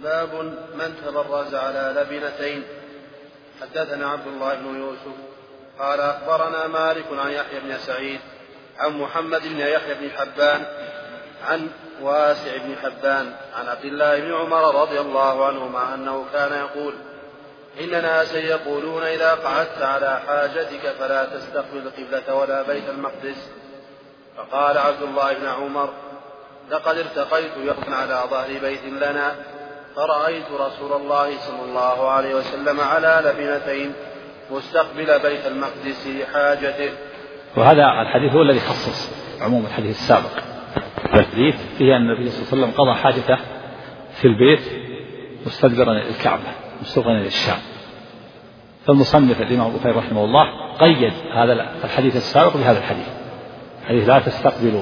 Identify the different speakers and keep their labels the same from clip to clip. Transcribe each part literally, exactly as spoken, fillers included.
Speaker 1: باب من تبرز على لبنتين. حدثنا عبد الله بن يوسف قال أخبرنا مالك عن يحيى بن سعيد عن محمد بن يحيى بن حبان عن واسع بن حبان عن عبد الله بن عمر رضي الله عنهما أنه كان يقول: إن ناسا يقولون إذا قعدت على حاجتك فلا تستقبل القبلة ولا بيت المقدس. فقال عبد الله بن عمر: لقد ارتقيت يوما على ظهر بيت لنا فرأيت رسول الله صلى الله عليه وسلم على لبنتين مستقبل بيت المقدس لحاجته.
Speaker 2: وهذا الحديث هو الذي خصص عموم الحديث السابق. الحديث فيه أن النبي صلى الله عليه وسلم قضى حاجته في البيت مستدبرا الكعبة مستقبلا للشام. فالمصنف الإمام البخاري رحمه الله قيد هذا الحديث السابق بهذا الحديث، حديث لا تستقبلوا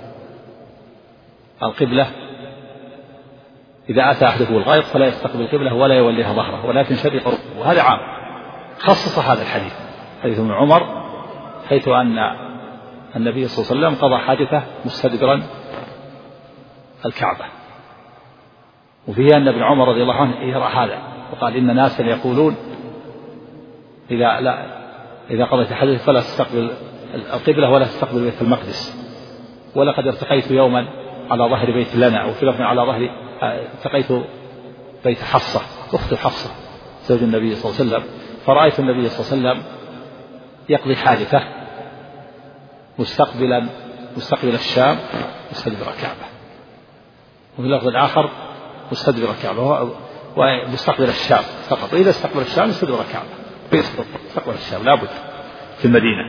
Speaker 2: القبلة إذا أتى أحدكم الغائط فلا يستقبل القبلة ولا يوليها ظهره ولكن شرق ركبه. وهذا عام خصص هذا الحديث، حديث ابن عمر، حيث أن النبي صلى الله عليه وسلم قضى حاجته مستدبرا الكعبة. وفيه أن ابن عمر رضي الله عنه يرى هذا وقال: إن ناسا يقولون إذا لا إذا قضيت حاجتك فلا تستقبل القبلة ولا تستقبل بيت المقدس. ولقد ارتقيت يوما على ظهر بيت لنا، وفي لفظ على ظهر ارتقيت بيت حفصة أخت حفصة زوج النبي صلى الله عليه وسلم، فرأيت النبي صلى الله عليه وسلم يقضي حاجته مستقبلا مستقبل الشام مستدبر الكعبة. وفي اللفظ الآخر مستدبر الكعبة ومستقبل الشام فقط. وإذا استقبل الشام مستدبر الكعبة، استقبل الشام لابد في المدينة.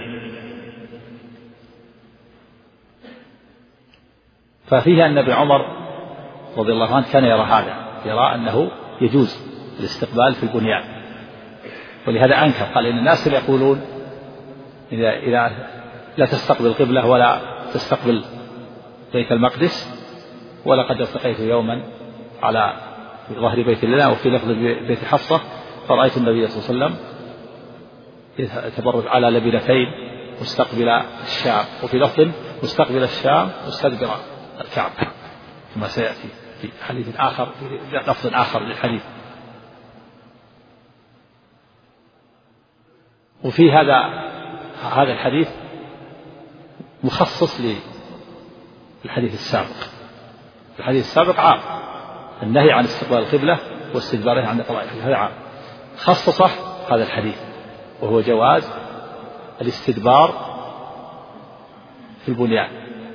Speaker 2: ففيه أن ابن عمر رضي الله عنه كان يرى هذا، يرى أنه يجوز الاستقبال في البنيان، ولهذا أنكر. قال: إن الناس يقولون إذا إذا لا تستقبل القبلة ولا تستقبل بيت المقدس. ولقد ارتقيت يوما على ظهر بيت لنا، وفي لفظ بيت حفصة فرأيت النبي صلى الله عليه وسلم يتبرز على لبنتين مستقبل الشام، وفي لفظ مستقبل الشام مستدبر الكعبة، كما سيأتي في حديث آخر في لفظ آخر للحديث. وفي هذا هذا الحديث مخصص للحديث السابق. الحديث السابق عام، النهي عن استقبال القبلة واستدبارها عند قضاء الحاجة، هذا عام. خصصه هذا الحديث وهو جواز الاستدبار في البنيان.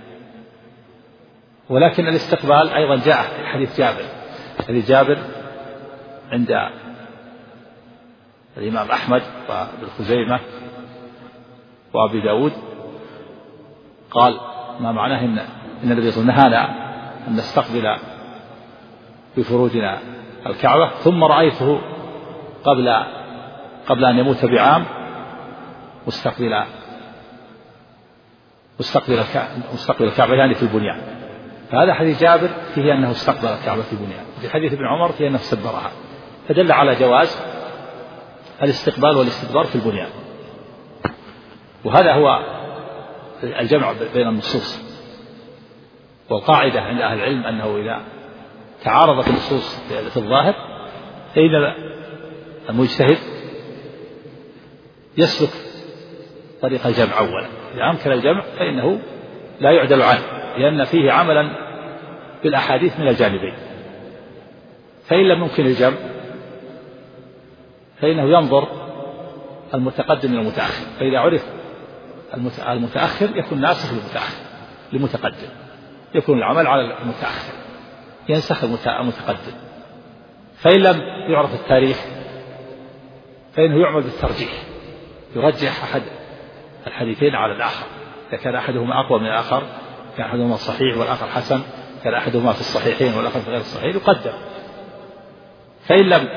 Speaker 2: ولكن الاستقبال أيضا جاء في حديث جابر، حديث جابر عند الإمام أحمد وابن خزيمة وأبي داود، قال: ما معناه إن إن النبي صلى الله عليه وسلم نهانا أن نستقبل بفروجنا الكعبة، ثم رأيته قبل قبل أن يموت بعام مستقبل مستقبل مستقبل الكعبة يعني في البنيان. فهذا حديث جابر فيه أنه استقبل الكعبة في البنيان، في حديث ابن عمر فيه أنه استدبرها، فدل على جواز الاستقبال والاستدبار في البنيان. وهذا هو الجمع بين النصوص. والقاعدة عند أهل العلم أنه إذا تعارضت النصوص في الظاهر فإن المجتهد يسلك طريق الجمع أولا. إذا أمكن الجمع فإنه لا يعدل عنه، لأن فيه عملا بالأحاديث من الجانبين. فإن لم يمكن الجمع فإنه ينظر المتقدم إلى المتأخر، فإذا عرف المتأخر يكون ناسخ للمتأخر للمتقدم، يكون العمل على المتأخر ينسخ المتقدم. فإن لم يعرف التاريخ فإنه يعمل بالترجيح، يرجح أحد الحديثين على الآخر. إذا كان أحدهما أقوى من الآخر، كان أحدهما صحيح والآخر حسن، كان أحدهما في الصحيحين والآخر في غير الصحيح، يقدم. فإن لم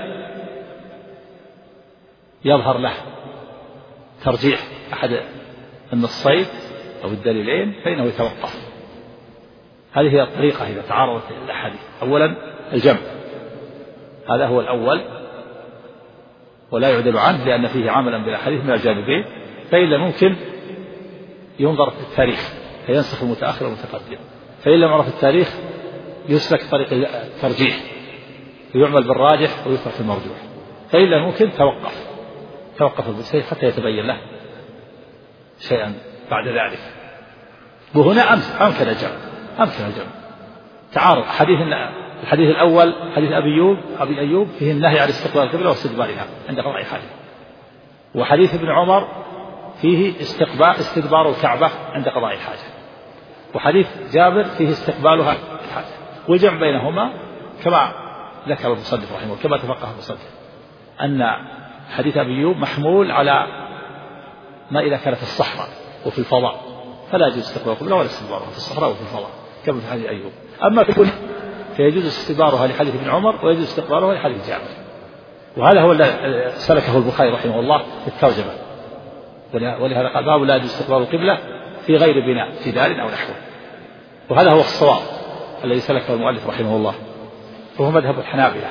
Speaker 2: يظهر له ترجيح أحد النصين أو الدليلين فإنه يتوقف. هذه هي الطريقة إذا تعارضت الأحاديث. أولا الجمع، هذا هو الأول ولا يعدل عنه، لأن فيه عملا بالأحاديث من الجانبين. فإن لم يمكن ينظر في التاريخ فينسخ المتأخر والمتقدم. فإن لم يعرف التاريخ يسلك طريق الترجيح، ويعمل بالراجح ويترك المرجوح، فإن لم يمكن توقف توقف بالشيء حتى يتبين له شيئا بعد ذلك. وهنا أمكن الجمع أمكن الجمع تعارض حديث الحديث الأول حديث أبي أيوب أبي أيوب فيه النهي عن استقبال القبلة واستدبارها عند قضاء حاجة، وحديث ابن عمر فيه استقبال استدبار الكعبة عند قضاء الحاجة، وحديث جابر فيه استقبالها الحاجة. والجمع بينهما كما ذكر المصنف رحمه الله كما تفقه المصنف أن حديث أبي أيوب محمول على ما إذا كان في الصحراء وفي الفضاء فلا يجوز استقبال القبلة ولا استدبارها في الصحراء وفي الفضاء كما في حديث أيوب. أما في فيجوز استدبارها لحديث ابن عمر ويجوز استقبالها لحديث جابر، وهذا هو الذي سلكه البخاري رحمه الله في الترجمة، ولهذا قال باب لا يجوز استقبال القبلة في غير بناء جدار أو نحوه، وهذا هو الصواب الذي سلكه المؤلف رحمه الله، وهو مذهب الحنابلة.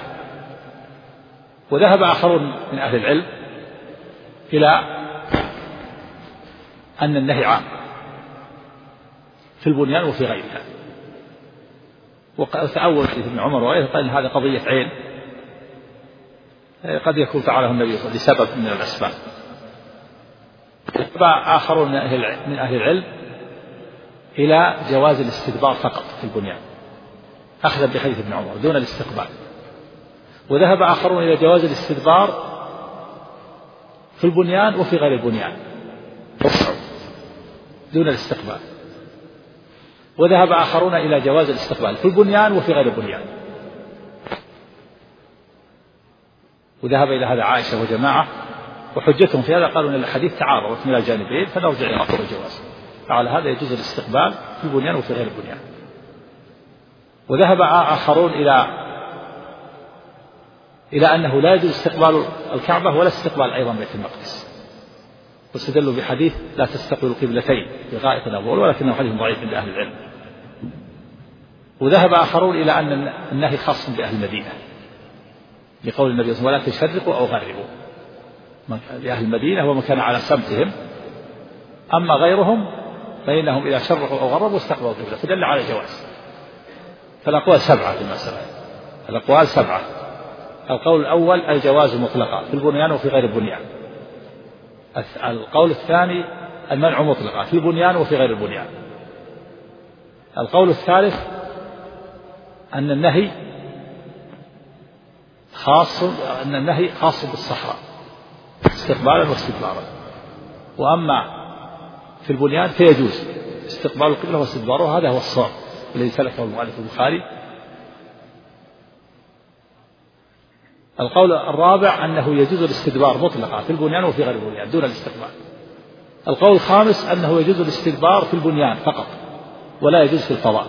Speaker 2: وذهب آخرون من أهل العلم إلى أن النهي عام في البنيان وفي غيرها، وتأول حديث ابن عمر وغيره قال هذا قضية عين قد يكون فعله النبي صلى الله عليه وسلم لسبب من الأسباب. آخرون من أهل العلم إلى جواز الاستدبار فقط في البنيان أخذا بحديث ابن عمر دون الاستقبال، وذهب آخرون إلى جواز الاستدبار في البنيان وفي غير البنيان دون الاستقبال، وذهب آخرون إلى جواز الاستقبال في البنيان وفي غير البنيان، وذهب إلى هذا عائشة وجماعة، وحجتهم في هذا قالوا أن الحديث تعارضت من الجانبين فنرجع إلى أصل الجواز، فعلى هذا يجوز الاستقبال في البنيان وفي غير البنيان. وذهب آخرون إلى إلى أنه لا يجوز استقبال الكعبة ولا استقبال أيضا بيت المقدس، واستدلوا بحديث لا تستقبلوا قبلتين بغائط أو بول، ولكنه حديث ضعيف عند أهل العلم. وذهب آخرون إلى أن النهي خاص بأهل المدينة لقول النبي صلى الله عليه وسلم ولا تشرقوا أو غربوا، لأهل المدينة ومن كان على سمتهم، أما غيرهم فإنهم إذا شرقوا أو غربوا استقبلوا القبلة، فدل على الجواز. فالأقوال سبعة في المسألة، الأقوال سبعة. القول الأول الجواز مطلقا في البنيان وفي غير البنيان. القول الثاني المنع مطلقا في البنيان وفي غير البنيان. القول الثالث أن النهي خاص أن النهي خاص بالصحراء استقبالا واستدبارا، وأما في البنيان فيجوز استقبال القبلة واستدبارها، هذا هو الصواب الذي سلكه المؤلف البخاري. القول الرابع أنه يجوز الاستدبار مطلقا في البنيان وفي غير البنيان دون الاستقبال. القول الخامس أنه يجوز الاستدبار في البنيان فقط ولا يجوز في الفضاء.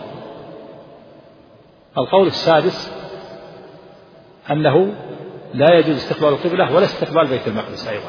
Speaker 2: القول السادس أنه لا يجوز استقبال القبلة ولا استقبال بيت المقدس أيضا،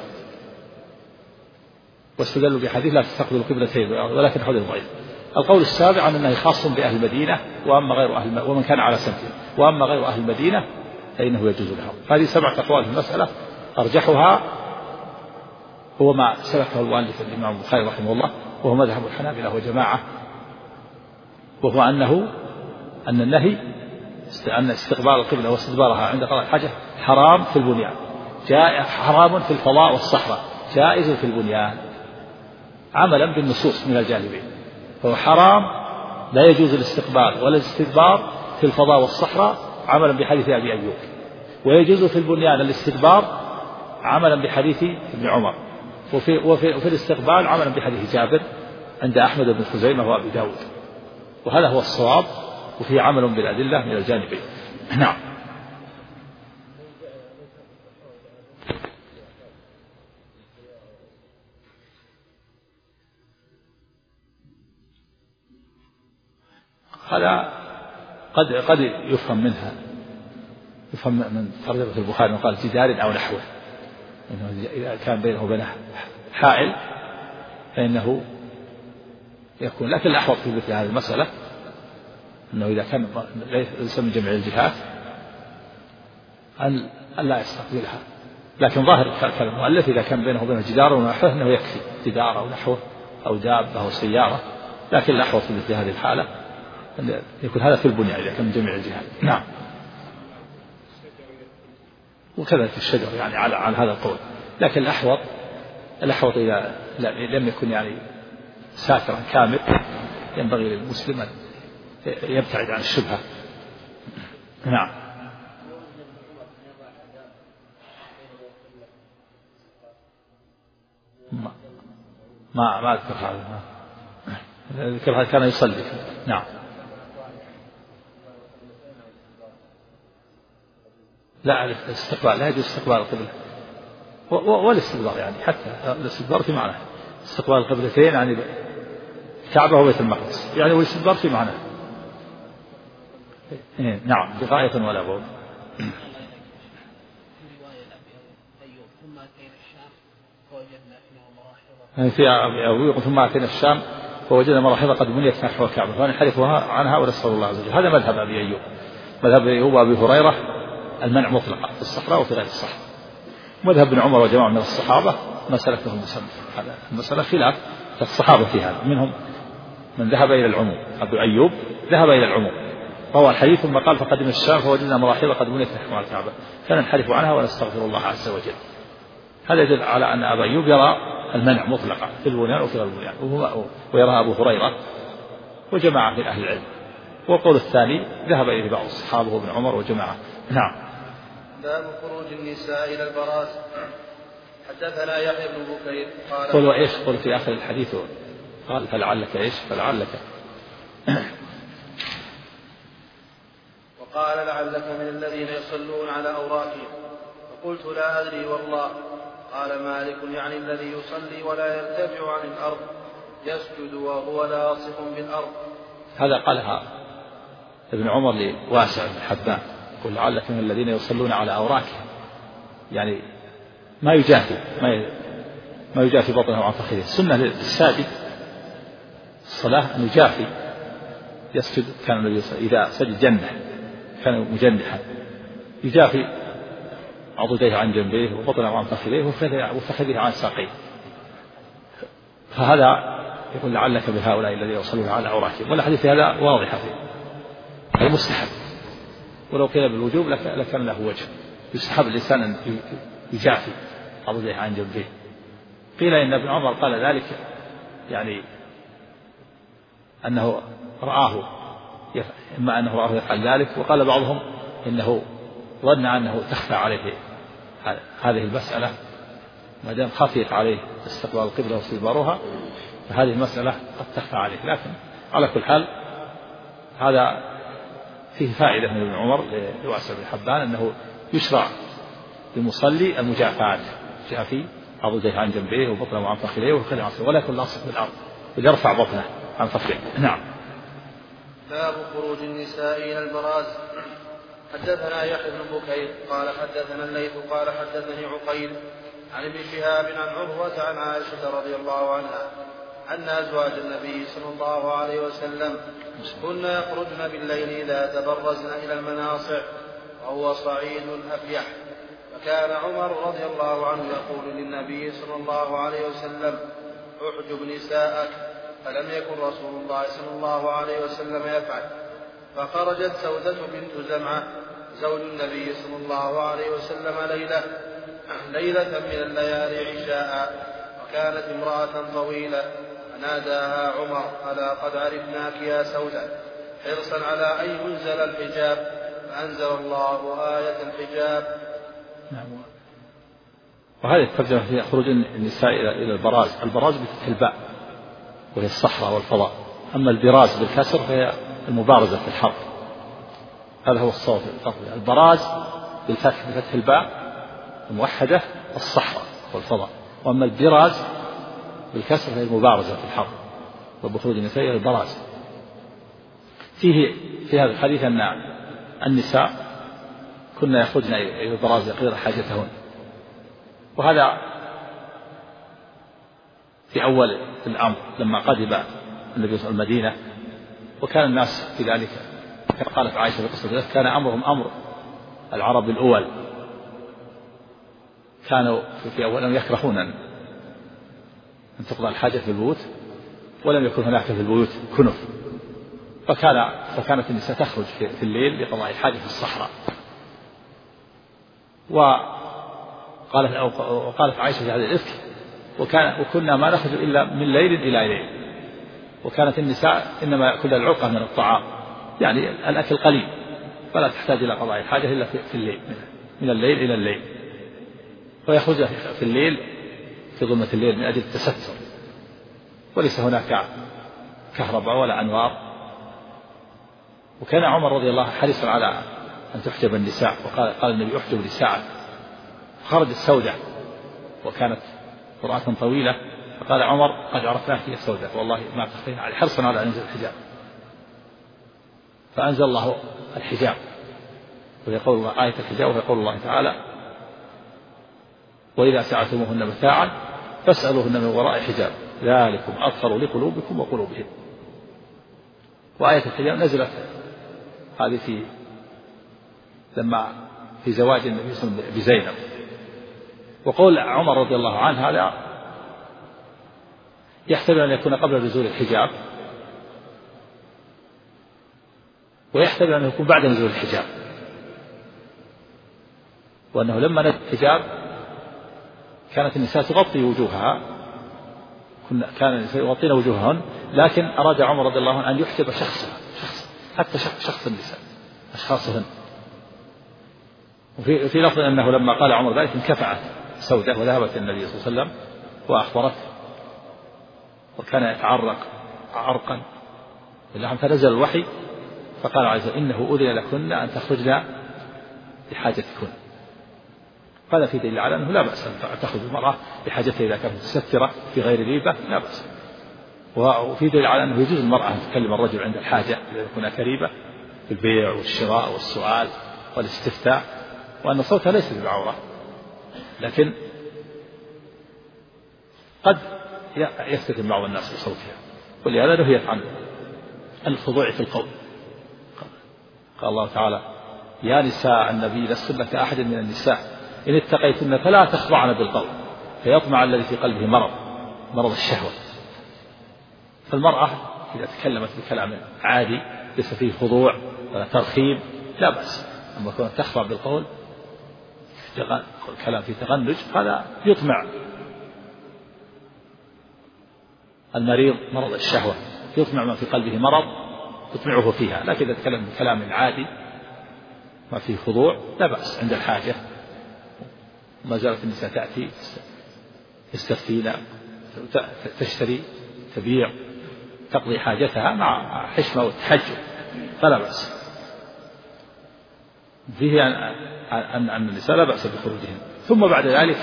Speaker 2: واستدلوا بحديث لا تستقبلوا قبلتين ولكن حديث ضعيف. القول السابع أن النهي خاص بأهل المدينة وأما غير أهل ومن كان على سمته، وأما غير أهل المدينة فإنه يجوز لهم. هذه سبعة أقوال في المسألة، أرجحها هو ما سلكه المؤلف الإمام البخاري رحمه الله، وهو مذهب الحنابلة وجماعة، وهو أنه أن النهي أن استقبال القبلة واستدبارها عند قضاء الحاجة حرام في البنيان، جاء حرام في الفضاء والصحراء، جائز في البنيان عملا بالنصوص من الجانبين. فهو حرام لا يجوز الاستقبال ولا الاستدبار في الفضاء والصحراء عملا بحديث أبي أيوب، ويجوز في البنيان الاستدبار عملا بحديث ابن عمر، وفي, وفي, وفي الاستقبال عملا بحديث جابر عند أحمد بن خزيمة وأبي داود، وهذا هو الصواب، وفيه عمل بالأدلة من الجانبين. نعم. هذا قد قد يفهم منها يفهم من ترجمة البخاري وقال جدار أو نحوه، إنه إذا كان بينه وبينه حائل فإنه يكون، لكن الأحوط في مثل هذه المسألة أنه إذا كان ليس من جميع الجهات أن لا يستقبلها، لكن ظاهر كلام المؤلف إذا كان بينه وبينه جدار ونحوه أنه يكفي جدار أو نحوه أو دابة أو سيارة، لكن الأحوط في مثل هذه الحالة أن يكون هذا في البنيان إذا كان من جميع الجهات. نعم. وكذلك الشجر يعني على على هذا القول. لكن الأحوط الأحوط إذا لم يكن يعني ساترا كامل ينبغي للمسلم أن يبتعد عن الشبهة. نعم. ما ما ما أذكر هذا. ذكر هذا كان يصلي. نعم. لا الاستقبال لا يجوز استقبال القبلة والاستدبار يعني حتى الاستدبار في معنى استقبال القبلتين يعني الكعبة وبيت المقدس يعني والاستدبار في معنى. إيه نعم بغاية ولا بول. في أبي ثم أتينا الشام فوجدنا مراحض قد بنيت نحو الكعبة فنحرفها عنها ونسأل الله عز وجل. هذا مذهب أبي أيوب. مذهب أيوب وأبي هريرة المنع مطلقا في الصحراء وفي غير الصحراء. مذهب ابن عمر وجماعة من الصحابة ما سلكه المسلم. هذا المسألة خلاف الصحابة في هذا. منهم من ذهب إلى العموم. أبو أيوب ذهب إلى العموم روى الحديث ثم قال فقدم الشام فوجدنا مراحض قد بنيت نحو الكعبة فننحرف عنها ونستغفر الله عز وجل. هذا يدل على أن أبا أيوب يرى المنع مطلقا في البنيان وفي غير البنيان ويرى أبو هريرة وجماعة من أهل العلم. والقول الثاني ذهب إليه بعض الصحابة وابن عمر وجماعة. نعم.
Speaker 1: باب خروج النساء إلى البراز. حدثنا يحيى بن بكير قال
Speaker 2: قل وإيش قل في آخر الحديث قال فلعلك إيش فلعلك
Speaker 1: وقال لعلك من الذين يصلون على أوراقهم فقلت لا أدري والله. قال مالك يعني الذي يصلي ولا يرتفع عن الأرض يسجد وهو لاصق بالأرض.
Speaker 2: هذا قالها ابن عمر لواسع بن حبان يقول لعلك من الذين يصلون على أوراقهم يعني ما يجافي ما ما يجافي بطنه عن فخذه. السنة للساجد الصلاة أن يجافي يسجد. كان النبي إذا سجد جنح كان مجنحا يجافي عضديه عن جنبيه وبطنه عن فخذيه وفخذه عن ساقيه. فهذا يقول لعلك بهؤلاء الذين يصلون على أوراقهم. والحديث هذا واضح فيه المستحب ولو قيل بالوجوب لكان له وجه. يستحب الإنسان أن يجافي عضديه عن جنبيه. قيل إن ابن عمر قال ذلك يعني أنه رآه إما أنه رآه يفعل ذلك وقال بعضهم إنه ظن أنه تخفى عليه هذه المسألة ما دام خفيت عليه استقبال القبلة واستدبارها فهذه المسألة قد تخفى عليه. لكن على كل حال هذا فيه فائدة من ابن عمر لواسع بن حبان أنه يشرع للمصلي المجافاة جافي عضديه عن جنبيه وبطنه عن فخذيه وخذه عن فخذيه ولا يكون لاصق بالأرض ويرفع بطنه عن فخذيه. نعم.
Speaker 1: باب خروج النساء إلى البراز. حدثنا يحيى بن بكير قال حدثنا الليث قال حدثني عقيل عن ابن شهاب عن عروة عن عائشة رضي الله عنها أن أزواج النبي صلى الله عليه وسلم كن يخرجن بالليل إذا تبرزن إلى المناصع وهو صعيد أفيح. فكان عمر رضي الله عنه يقول للنبي صلى الله عليه وسلم احجب نساءك فلم يكن رسول الله صلى الله عليه وسلم يفعل. فخرجت سودة بنت زمعة زوج النبي صلى الله عليه وسلم ليلة ليلة من الليالي عشاء وكانت امرأة طويلة فناداها عمر ألا قد عرفناك يا سودة حرصا على أن ينزل الحجاب فأنزل الله آية الحجاب.
Speaker 2: نعم. وهذه الترجمة في خروج النساء إلى البراز. البراز بفتح الباء وهي الصحراء والفضاء. أما البراز بالكسر فهي المبارزة في الحرب. هذا هو الصوت الفضل. البراز بالفتح بفتح الباء الموحدة الصحراء والفضاء. وأما البراز بالكسر فهي المبارزة في الحرب وبخروج النساء إلى البراز. فيه في هذا الحديث أن النساء كنا يخرجن إلى البراز يقضين حاجتهن. وهذا في أول الأمر لما قدم النبي صلى الله عليه وسلم المدينة وكان الناس في ذلك كما قالت عائشة في قصة ذلك كان أمرهم أمر العرب الأول كانوا في أولهم يكرهون أن تقضى الحاجة في البيوت ولم يكن هناك في البيوت كنف فكان فكانت النساء تخرج في الليل لقضاء الحاجة في الصحراء وقالت وقالت عائشة في هذا الإفك وكان وكنا ما نخرج إلا من ليل إلى ليل، وكانت النساء إنما يأكلن العلقة من الطعام، يعني الأكل قليل فلا تحتاج إلى قضاء الحاجة إلا في الليل، من الليل إلى الليل، ويخرج في الليل في ظلمة الليل من أجل التستر، وليس هناك كهرباء ولا أنوار. وكان عمر رضي الله حريصا على أن تحجب النساء، وقال قال النبي احجب نساء، خرجت سودة وكانت قراءة طويلة، فقال عمر قد عرفناك يا سودة والله ما تخفين علي، حرصا على أن ينزل الحجاب، فأنزل الله الحجاب، ويقول الله آية الحجاب، ويقول الله تعالى وإذا سألتموهن متاعا فاسألوهن من وراء حجاب ذلكم أطهر لقلوبكم وقلوبهم. وآية الحجاب نزلت هذه في لما في زواج النبي صلى الله عليه وسلم بزينب. وقول عمر رضي الله عنه هذا يحتمل أن يكون قبل نزول الحجاب، ويحتمل أن يكون بعد نزول الحجاب، وأنه لما نزل الحجاب كانت النساء تغطي وجوهها، كان النساء يغطين وجوههن، لكن أراد عمر رضي الله عنه أن يحجب شخصها شخص حتى شخص النساء أشخاصهن. وفي في لفظ أنه لما قال عمر ذلك انكفأت سودة وذهبت النبي صلى الله عليه وسلم وأخبرته، وكان يتعرق عرقا، فنزل الوحي فقال عليه الصلاة والسلام إنه أذن لكن أن تخرجن لحاجتكن. هذا في دليل على أنه لا بأس أن تخرج المرأة لحاجتها إذا كانت مستترة في غير ريبة، لا بأس. وفي دليل على أنه يجوز المرأة أن تكلم الرجل عند الحاجة إذا هناك ريبة في البيع والشراء والسؤال والاستفتاء، وأن صوتها ليس بعورة، لكن قد يفتتن بعض الناس بصوتها، ولهذا نهيت عن الخضوع في القول. قال الله تعالى يا نساء النبي لستن كأحد من النساء إن اتقيتن فلا تخضعن بالقول فيطمع الذي في قلبه مرض مرض الشهوة. فالمرأة إذا تكلمت بكلام عادي ليس فيه خضوع ولا ترخيم لا بأس، أما كون تخضع بالقول الكلام في تغنج هذا يطمع المريض مرض الشهوة، يطمع ما في قلبه مرض يطمعه فيها. لكن إذا تكلم بكلام عادي ما فيه خضوع لا بأس عند الحاجة. ما زالت النساء تأتي تستفتين تشتري تبيع تقضي حاجتها مع حشمة والتحجب فلا بأس. فيه أن أن النساء لا بأس بخروجهن. ثم بعد ذلك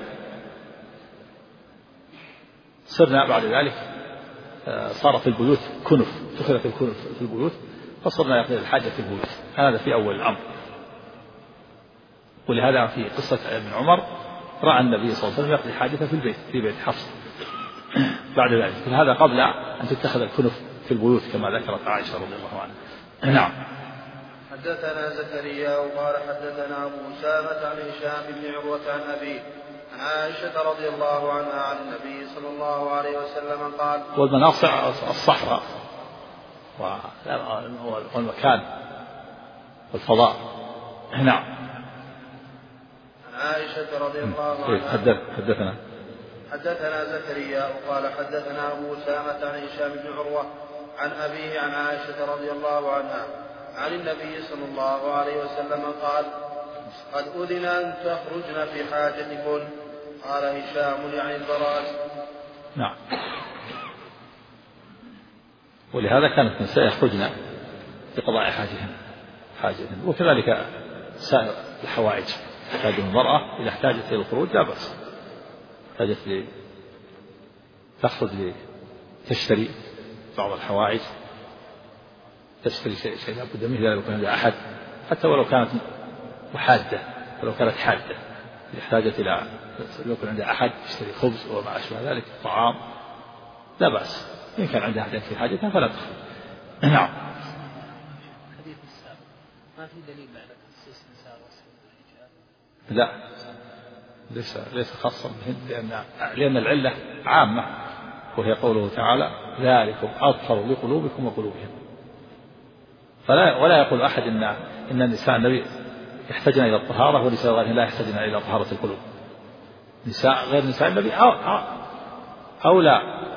Speaker 2: صرنا بعد ذلك صار في البيوت كنف، دخلت الكنف في البيوت فصرنا يقضي الحاجة في البيوت. هذا في أول الأمر. ولهذا في قصة ابن عمر رأى النبي صلى الله عليه وسلم يقضي حاجته في البيت في بيت حفص بعد ذلك. هذا قبل أن تتخذ الكنف في البيوت كما ذكرت عائشة رضي الله عنها. نعم.
Speaker 1: حدثنا زكريا وقال حدثنا أبو أسامة عن هشام بن عروة عن أبيه عن عائشة رضي الله عنها عن النبي صلى الله عليه وسلم قال
Speaker 2: والمناصع الصحراء والمكان والفضاء. نعم.
Speaker 1: عن عائشة رضي الله عنها
Speaker 2: حدثنا
Speaker 1: حدثنا زكريا وقال حدثنا أبو أسامة عن هشام بن عروة عن أبيه عن عائشة رضي الله عنها عن النبي صلى الله عليه وسلم قال قد أذن أن تخرجن في حاجتكن. قال هشام يعني البراز.
Speaker 2: نعم. ولهذا كانت النساء يخرجن لقضاء حاجتهن حاجتهن وكذلك سائر الحوائج تحتاج المرأة إذا احتاجت إلى الخروج لا بأس، احتاجت لي تخرج لتشتري بعض الحوائج، تشتري شيء شيء لا بد منه لا يكون عند أحد حتى ولو كانت محادة ولو كانت حادة، إذا احتاجت إلى يكون عند أحد تشتري خبز وما أشبه ذلك طعام لا بأس، إن كان عندها أحد في حاجتها فلا تخرج. نعم.
Speaker 3: حديث السابق ما في دليل على تخصيص النساء والحجاب؟
Speaker 2: لا ليس ليس خاصا بهن، لأن لأن العلة عامة وهي قوله تعالى ذلكم أطهر لقلوبكم وقلوبهم. فلا ولا يقول أحد إن إن النساء النبي يحتاجن إلى الطهارة، ونساء غيرهن لا يحتاجن إلى طهارة القلوب. نساء غير نساء النبي أولى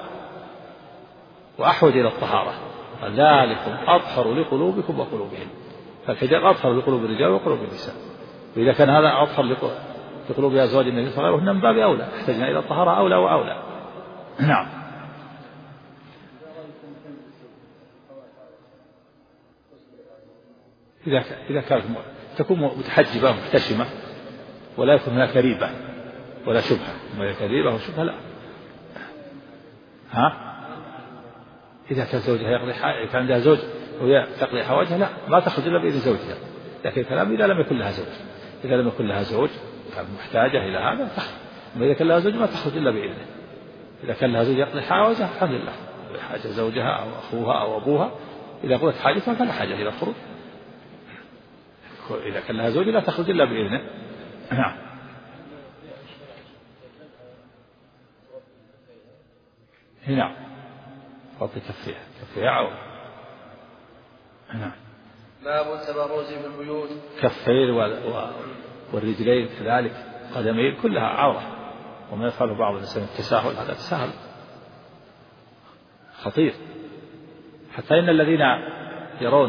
Speaker 2: وأحوج إلى الطهارة، ذلكم أطهر لقلوبكم وقلوبهم. فالحجاب أطهر لقلوب الرجال وقلوب النساء، وإذا كان هذا أطهر لقلوب أزواج النبي صلى الله عليه وسلم من باب أولى، احتاجنا إلى الطهارة أولى وأولى. نعم. إذا إذا كانت تكون متحجبة محتشمة ولا يكون هناك ريبة ولا شبهة، ما يكون ريبة وشبهة لا. ها؟ إذا كان زوجها يقضي حاجة، كان عندها زوج وهي تقضي حوائجها، لا ما تخرج إلا بإذن زوجها. لكن الكلام إذا لم يكن لها زوج، إذا لم يكن لها زوج كان محتاجة إلى هذا تخرج، وإذا كان لها زوج ما تخرج إلا بإذنه. إذا كان لها زوج يقضي حوائجها الحمد لله، حاجة زوجها أو أخوها أو أبوها إذا قضت حاجتها فلا حاجة إلى الخروج. إذا كان لها زوج لا تخرج إلا بإذنه. نعم. نعم. فضل كفيها كفيها عورة. نعم.
Speaker 1: باب التبرز في البيوت.
Speaker 2: كفين والرجلين كذلك، قدمين كلها عورة، وما يفعله بعض الناس من التساهل، هذا تساهل خطير. حتى إن الذين يرون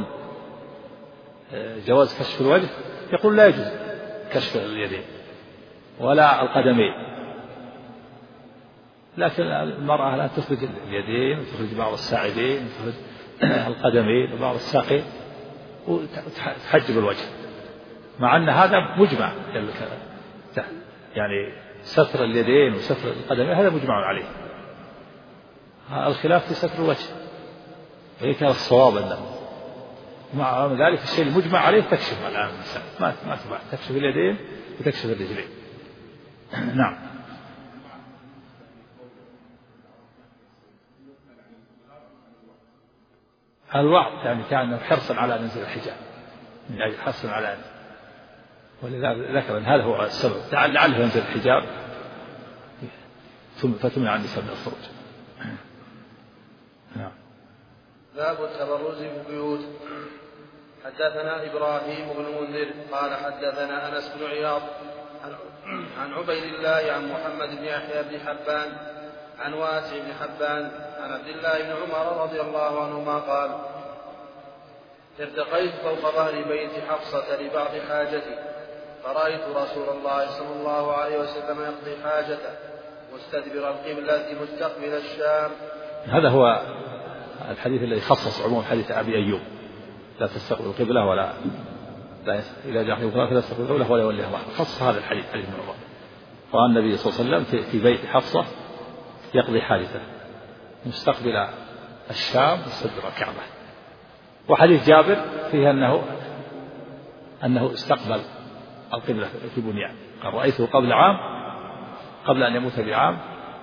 Speaker 2: جواز كشف الوجه يقول لا يجوز كشف اليدين ولا القدمين، لكن المرأة لا تخرج اليدين وتخرج بعض الساعدين وتخرج القدمين وبعض الساقين وتحجب الوجه، مع أن هذا مجمع، يعني ستر اليدين وستر القدمين هذا مجمع عليه. الخلاف في ستر الوجه، وهي كان الصواب أنه مع ذلك الشيء المجمع عليه تكشف الآن النساء، ما ما تبع تكشف اليدين وتكشف الرجلين. نعم. الوعظ يعني كان حرصا على نزول الحجاب، من أجل حرصا على أن، ولذلك ذكر أن هذا هو السبب لعله ينزل الحجاب فتمنع النساء من الخروج. نعم.
Speaker 1: باب التبرز في البيوت. حدثنا إبراهيم بن المنذر قال حدثنا أنس بن عياض عن عبيد الله عن محمد بن يحيى بن حبان عن واسع بن حبان عن عبد الله بن عمر رضي الله عنهما قال ارتقيت فوق ظهر بيت حفصة لبعض حاجتي فرأيت رسول الله صلى الله عليه وسلم يقضي حاجته مستدبر القبلة مستقبل الشام.
Speaker 2: هذا هو الحديث الذي خصص عموم حديث أبي أيوب، لا تستقبل القبلة ولا لا إذا جاء القبلة فلا تستقبل القبلة ولا يوليها ظهره. خصص هذا الحديث حديث من عمر، رأى النبي صلى الله عليه وسلم في بيت حفصة يقضي حاجته مستقبل الشام مستدبر الكعبة. وحديث جابر فيه أنه أنه استقبل القبلة في بنيان، قال رأيته قبل عام قبل أن يموت بعام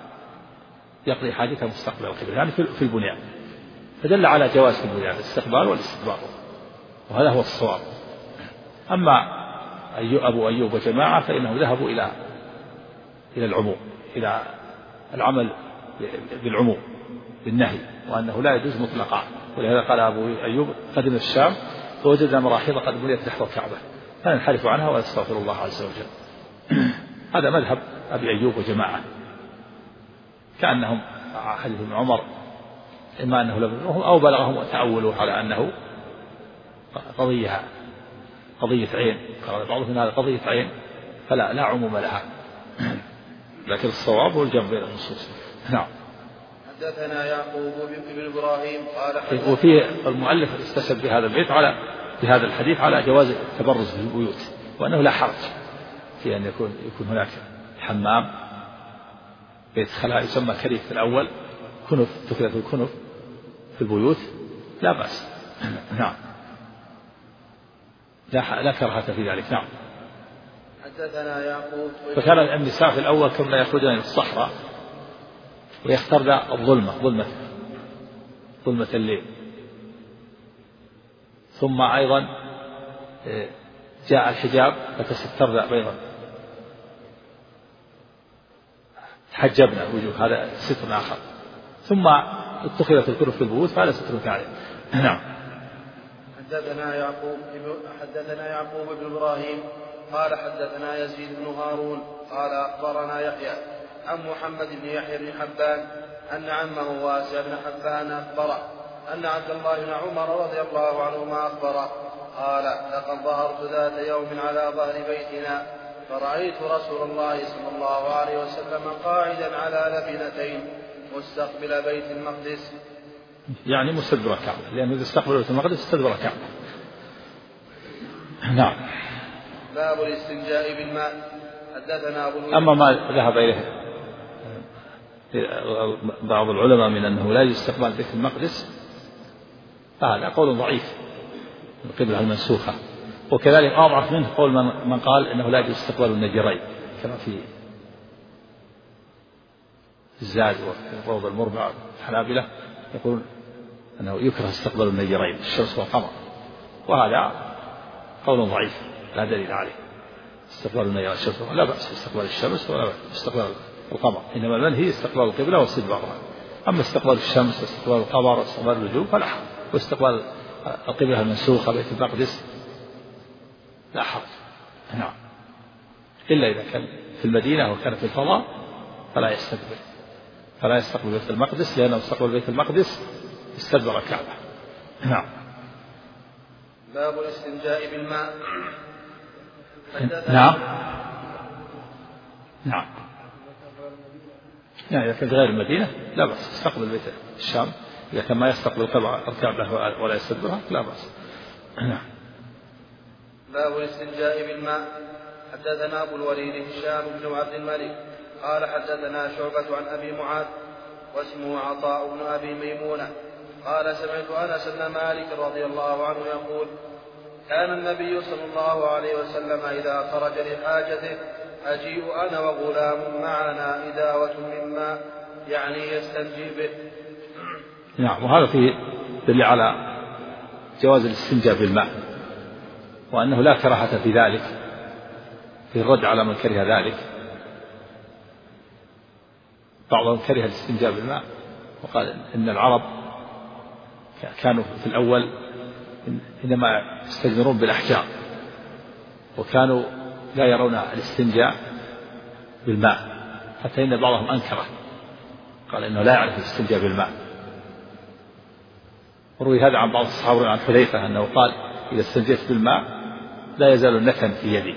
Speaker 2: يقضي حاجته مستقبل القبلة، يعني في البنيان، فدل على جواز في البنيان الاستقبال والاستدبار، وهذا هو الصواب. أما أبو أيوب وجماعة فإنهم ذهبوا إلى إلى العموم، إلى العمل بالعموم بالنهي، وأنه لا يجوز مطلقا. ولهذا قال أبو أيوب قدم الشام فوجدنا مراحيض قد بنيت نحو الكعبة فننحرف عنها ونستغفر الله عز وجل. هذا مذهب أبي أيوب وجماعة، كأنهم حديث ابن عمر إما أنه لم يبلغهم أو بلغهم وتأولوا على أنه قضية قضية عين، قال بعضهم هذا قضية عين فلا لا عموم لها، لكن الصواب هو الجمع بين النصوص. نعم.
Speaker 1: حدثنا يعقوب بن إبراهيم قال
Speaker 2: وفي المؤلف استشهد بهذا البيت على بهذا الحديث على جواز التبرز في البيوت، وأنه لا حرج في أن يكون يكون هناك حمام بيت خلاء يسمى كريك في الأول، كنف تكلة الكنف في البيوت لا بأس. نعم. لا لا كراهة في ذلك. نعم.
Speaker 1: حدثنا يعقوب.
Speaker 2: فكان النساء في الأول كنا يخرجن إلى الصحراء ويخترن الظلمة ظلمة ظلمة الليل، ثم أيضا جاء الحجاب فتسترن بيضا تحجبنا الوجوه، هذا ستر آخر، ثم اتخذت الكنف في البيوت فهذا ستر ثاني. نعم.
Speaker 1: حدثنا يعقوب حدثنا يعقوب بن إبراهيم قال حدثنا يزيد بن هارون قال أخبرنا يحيى عن محمد بن يحيى بن حبان أن عمه واسع بن حبان أخبره أن عبد الله بن عمر رضي الله عنهما أخبره قال لقد ظهرت ذات يوم على ظهر بيتنا فرأيت رسول الله صلى الله عليه وسلم قاعدا على لبنتين مستقبل بيت المقدس،
Speaker 2: يعني مستدبر الكعبة، لأنه إذا استقبل بيت المقدس استدبر الكعبة. نعم.
Speaker 1: باب الاستنجاء بالماء. حدثنا أبو الوليد.
Speaker 2: أما ما ذهب إليه بعض العلماء من أنه لا يجوز استقبال بيت المقدس فهذا قول ضعيف القبلة المنسوخة، وكذلك أضعف منه قول من قال إنه لا يجوز استقبال النجرين كما في الزاد والروض المربع الحنابلة يقولون أنه يكره استقبال النجرين الشمس والقمر، وهذا قول ضعيف لا دليل عليه. استقبال النجرين الشمس لا بأس استقبال الشمس ولا بأس استقبال القمر، إنما المنهي استقبال القبلة واستدبارها. أما استقبال الشمس واستقبال القمر واستقبال النجوم فلا حرج، واستقبال القبلة المنسوخة بيت المقدس لا حرج. نعم. إلا إذا كان في المدينة وكان في الفضاء فلا يستقبل فلا يستقبل بيت المقدس، لأنه استقبل بيت المقدس استدبر الكعبة. نعم.
Speaker 1: باب الاستنجاء بالماء.
Speaker 2: نعم. نعم. يعني إذا كان غير المدينة لا بأس استقبل بيت الشام، إذا كان ما يستقبل الكعبة ولا يستدبرها لا بأس. نعم.
Speaker 1: باب الاستنجاء بالماء. حدثنا أبو الوليد هشام بن عبد الملك قال حدثنا شعبة عن أبي معاذ واسمه عطاء بن أبي ميمونة قال سمعت أنس بن مالك رضي الله عنه يقول كان النبي صلى الله عليه وسلم إذا خرج لحاجته أجيء أنا وغلام معنا إداوة من ماء يعني يستنجي به.
Speaker 2: نعم. وهذا فيه دليل على جواز الاستنجاء بالماء، وأنه لا كراهة في ذلك، في الرد على من كره ذلك. بعضهم كره الاستنجاء بالماء وقال إن العرب كانوا في الأول إنما يستجمرون بالأحجار، وكانوا لا يرون الاستنجاء بالماء، حتى إن بعضهم أنكره قال إنه لا يعرف الاستنجاء بالماء. وروي هذا عن بعض الصحابة عن حذيفة أنه قال إذا استنجيت بالماء لا يزال النتن في يدي.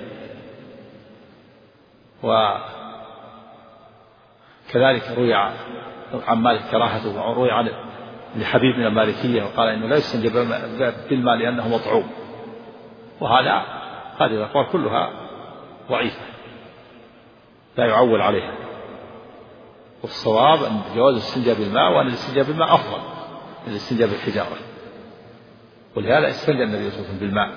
Speaker 2: وكذلك روي عن مالك كراهته، وروي عن لحبيب من المالكية وقال إنه لا يستنجى بالماء لأنه مطعوم. وهذا هذه الأقوال كلها ضعيفة لا يعول عليها، والصواب أن جواز الاستنجاء بالماء، وأن الاستنجاء بالماء أفضل من الاستنجاء بالحجارة، ولهذا استنجى النبي صلى الله عليه وسلم بالماء.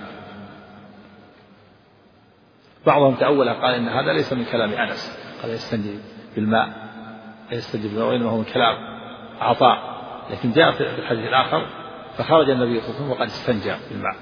Speaker 2: بعضهم تأولها قال إن هذا ليس من كلام أنس، قال يستنجي بالماء يستنجي بالماء، وإنما هو من كلام عطاء. لكن جاء في الحديث الآخر فخرج النبي صلى الله عليه وسلم وقد استنجى بالماء.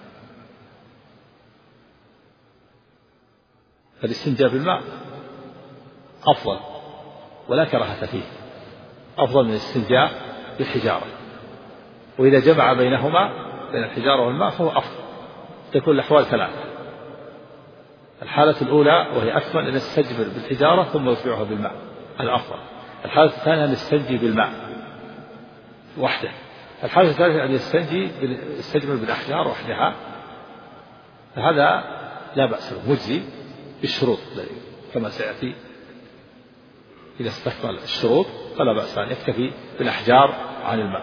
Speaker 2: فالاستنجاء بالماء أفضل ولا كراهة فيه، أفضل من الاستنجاء بالحجارة. وإذا جمع بينهما بين الحجارة والماء فهو أفضل. تكون الأحوال ثلاثة: الحالة الأولى وهي أكمل أن نستجمر بالحجارة ثم نتبعها بالماء، هذا أفضل. الحالة الثانية أن نستنجي بالماء وحده. الحالة الثالثة أن يستنجي يستجمر بالأحجار وحدها، فهذا لا بأس به، مجزي بالشروط كما سيأتي. إذا استكمل الشروط فلا بأس أن يكتفي بالأحجار عن الماء.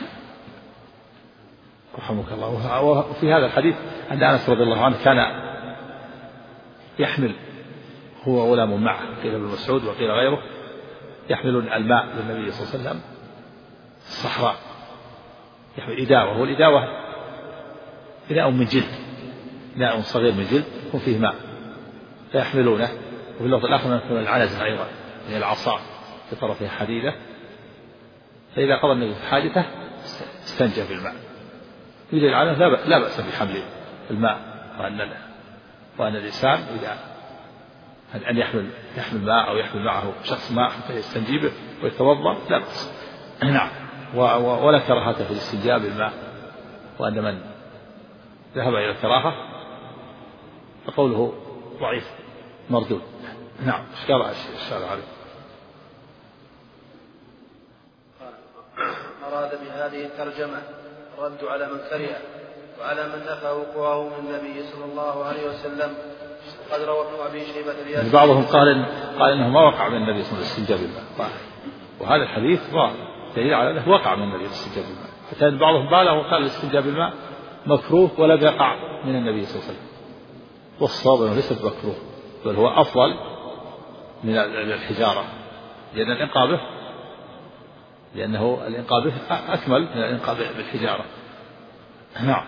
Speaker 2: رحمك الله. وفي هذا الحديث أن أنس رضي الله عنه كان يحمل هو غلام معه، قيل ابن مسعود وقيل غيره، يحملون الماء للنبي صلى الله عليه وسلم في الصحراء، يحمل إداوة، والإداوة إناء من جلد، إناء صغير من جلد يكون فيه ماء فيحملونه. وفي اللفظ الآخر يحملون العنزة أيضا، هي العصا في طرفها حديدة، فإذا قضى النبي حاجته استنجى بالماء. يجي العنزة لا بأس بحمل الماء، وأن وأن الإنسان إذا أن يحمل يحمل ماء أو يحمل معه شخص ماء حتى يستنجي به ويتوضأ لا بأس. نعم. ولا كراهة في الاستنجاء بالماء، وأن من ذهب إلى الكراهة فقوله ضعيف مردود. نعم. اشكال اشكال عليه.
Speaker 1: أراد بهذه الترجمة الرد على من كره وعلى من نفى وقوعه من النبي صلى الله عليه وسلم. قد روى ابن أبي شيبة الياسر
Speaker 2: بعضهم قال إن قال إنه ما وقع من النبي صلى الله عليه وسلم الاستنجاء بالماء، وهذا الحديث دليل على أنه وقع من النبي الاستنجاء بالماء، فكان بعضهم بالغ وقال الاستنجاء بالماء مكروه ولم يقع من النبي صلى الله عليه وسلم، والصواب أنه ليس مكروه بل هو أفضل من الحجارة، لأن الإنقاء به لأنه الإنقاء به أكمل من الإنقاء بالحجارة. نعم.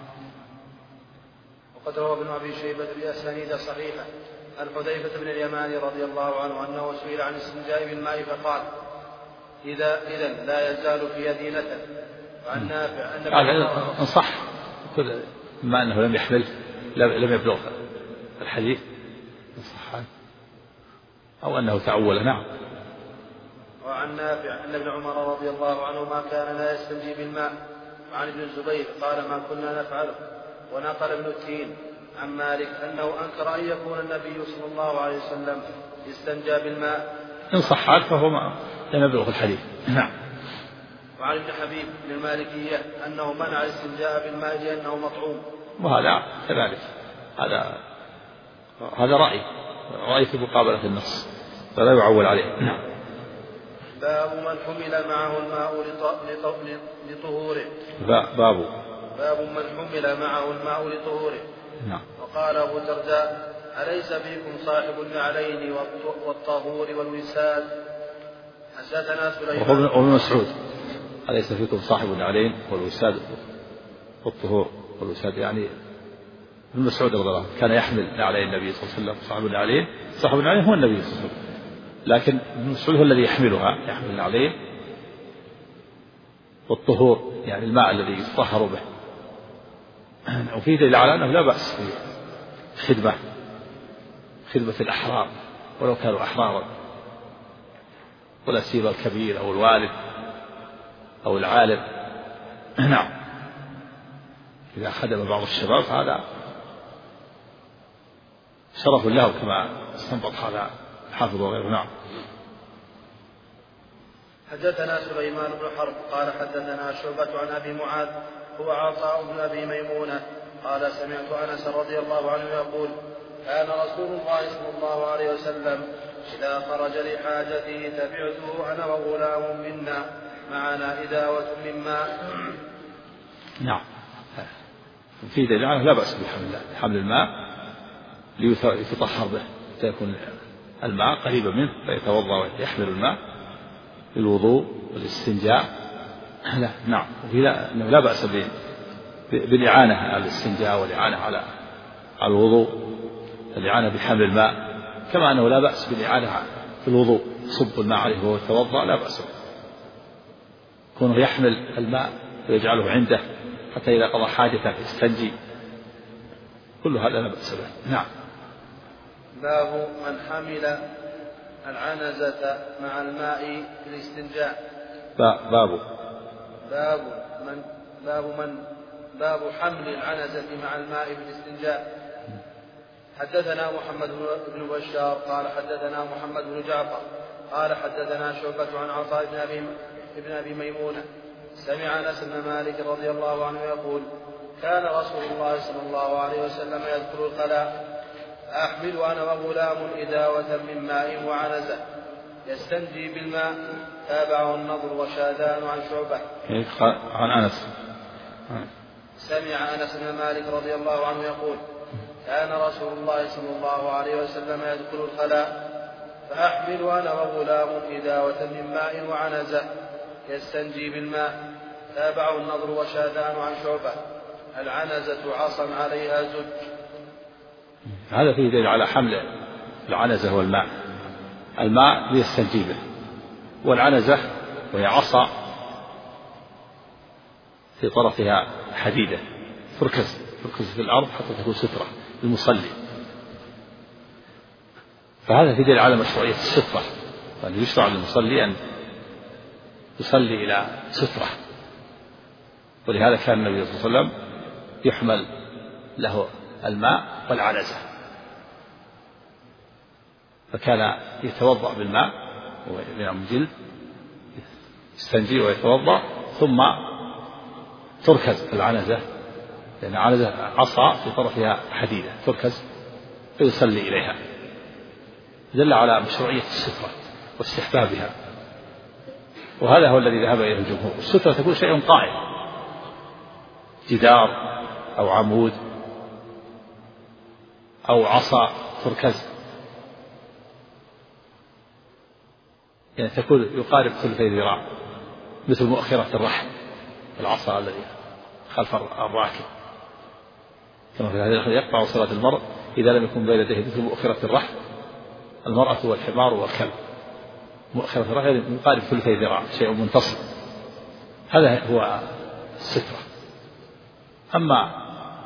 Speaker 1: وقد روى ابن أبي شيبة بأسانيد صحيحة عن حذيفة بن اليمان رضي الله عنه أنه سئل عن الاستنجاء بالماء فقال إذا إذا لا يزال في يدي نتن. وعن نافع أن
Speaker 2: إن صح ما أنه لم يحمل لم يبلغ الحديث صح أو أنه تعول. نعم.
Speaker 1: وعن نافع أن ابن عمر رضي الله عنهما كان لا يستنجي بالماء. وعن ابن الزبير قال ما كنا نفعله. ونقل ابن التين عن مالك أنه أنكر أن يكون النبي صلى الله عليه وسلم استنجى بالماء.
Speaker 2: إن صح فهو ما لم يبلغ الحديث. نعم.
Speaker 1: وعن ابن حبيب بن المالكية أنه منع الاستنجاء بالماء لأنه مطعوم.
Speaker 2: وهذا كذلك هذا هذا رأي رأي في مقابلة النص فلا يعول عليه. نعم.
Speaker 1: باب من حمل معه الماء لطهوره.
Speaker 2: باب
Speaker 1: باب من حمل معه الماء لطهوره.
Speaker 2: نعم.
Speaker 1: وقال أبو الدرداء أليس فيكم صاحب النعلين والطهور والوساد. حدثنا سليمان.
Speaker 2: وابن مسعود أليس فيكم صاحب النعلين والوساد والطهور والوساد، يعني ابن مسعود رضي الله عنه كان يحمل نعلين النبي صلى الله عليه وسلم. صاحب النعلين صاحب النعلين هو النبي صلى الله عليه وسلم، لكن ابن مسعود هو الذي يحملها يحمل النعلين والطهور يعني الماء الذي يطهر به. وفيه دليل على أنه لا بأس في خدمة خدمة الأحرار ولو كانوا أحرارا، والأسير الكبير أو الوالد أو العالم. نعم. إذا خدم بعض الشباب هذا شرف له كما استنبط هذا الحافظ وغيره. نعم.
Speaker 1: حدثنا سليمان بن حرب قال حدثنا شعبة عن أبي معاذ هو عطاء بن أبي ميمونة قال سمعت أنس رضي الله عنه يقول كان رسول الله صلى الله عليه وسلم إذا خرج لحاجته تبعته أنا وغلام منا معنا إداوة من ماء.
Speaker 2: نعم. في دليل على لا بأس بحمل حمل الماء ليتطهر به، فيكون الماء قريبا منه فيتوضأ ويحمل الماء للوضوء والاستنجاء. لا. نعم. أنه لا بأس بالإعانة على الاستنجاء والإعانة على الوضوء، الإعانة بحمل الماء، كما أنه لا بأس بالإعانة في الوضوء صب الماء عليه وهو يتوضأ لا بأس، كونه يحمل الماء ويجعله عنده حتى إذا قضى حاجته يستنجي، كل هذا لا بأس به. نعم.
Speaker 1: باب من حمل العنزة مع الماء في الاستنجاء.
Speaker 2: باب
Speaker 1: باب من باب من باب حمل العنزة مع الماء في الاستنجاء. حدثنا محمد بن بشار قال حدثنا محمد بن جعفر قال حدثنا شعبة عن عطاء بن أبي, ابن أبي ميمونة سمع أنس بن مالك رضي الله عنه يقول كان رسول الله صلى الله عليه وسلم يذكر الخلاء أحمل أنا وغلام إداوة من ماء وعنزة يستنجي بالماء. تابعه النضر وشاذان عن شعبة
Speaker 2: عن أنس
Speaker 1: سمع أنس بن مالك رضي الله عنه يقول كان رسول الله صلى الله عليه وسلم يدخل الخلاء فأحمل أنا وغلام إداوة من ماء وعنزة يستنجي بالماء. تابعه النضر وشاذان عن شعبة العنزة عصا عليها زج.
Speaker 2: هذا فيه دليل على حمل العنزة والماء، الماء ليستنجي به، والعنزة وهي عصا في طرفها حديدة تركز تركز في الأرض حتى تكون سترة للمصلي، فهذا في دليل على مشروعية السترة، وأن يشرع للمصلي أن يصلي إلى سترة، ولهذا كان النبي صلى الله عليه وسلم يحمل له الماء والعنزة، فكان يتوضأ بالماء وينام جلد يستنجي ويتوضأ، ثم تركز العنزة، لأن العنزة عصا في طرفها حديدة تركز فيصلي إليها، دل على مشروعية السترة واستحبابها، وهذا هو الذي ذهب إليه الجمهور. السترة تكون شيء قائم، جدار أو عمود أو عصا تركز، يعني تكون يقارب ثلثي ذراع، مثل مؤخرة الرحل، العصا الذي خلف الراكب، كما في هذا يقطع صلاة المرء إذا لم يكن بين يديه مثل مؤخرة الرحل، المرأة والحمار والكلب، مؤخرة الرحل يقارب ثلثي ذراع، شيء منتصف، هذا هو السترة. أما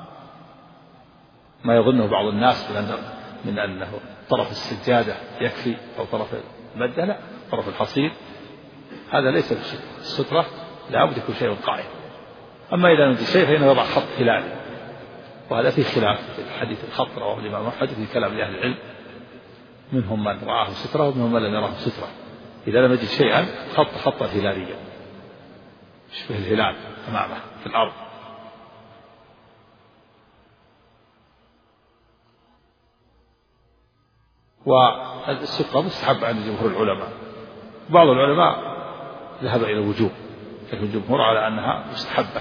Speaker 2: ما يظنه بعض الناس من أنه, من أنه طرف السجادة يكفي أو طرف المادة، لا، طرف الحصير هذا ليس بالسترة، السترة لابد يكون شيء قائم. أما إذا نجد شيء فإنه يضع خط هلالي، وهذا فيه خلاف في الحديث، الخط رواه الإمام أحمد في كلام لأهل العلم، منهم من رآه سترة ومنهم من لم يراه سترة. إذا لم يجد شيئا خط خطا هلاليا يشبه الهلال أمامه في الأرض. والسترة مستحب عند جمهور العلماء، بعض العلماء ذهب إلى الوجوب، لكن الجمهور على أنها مستحبة.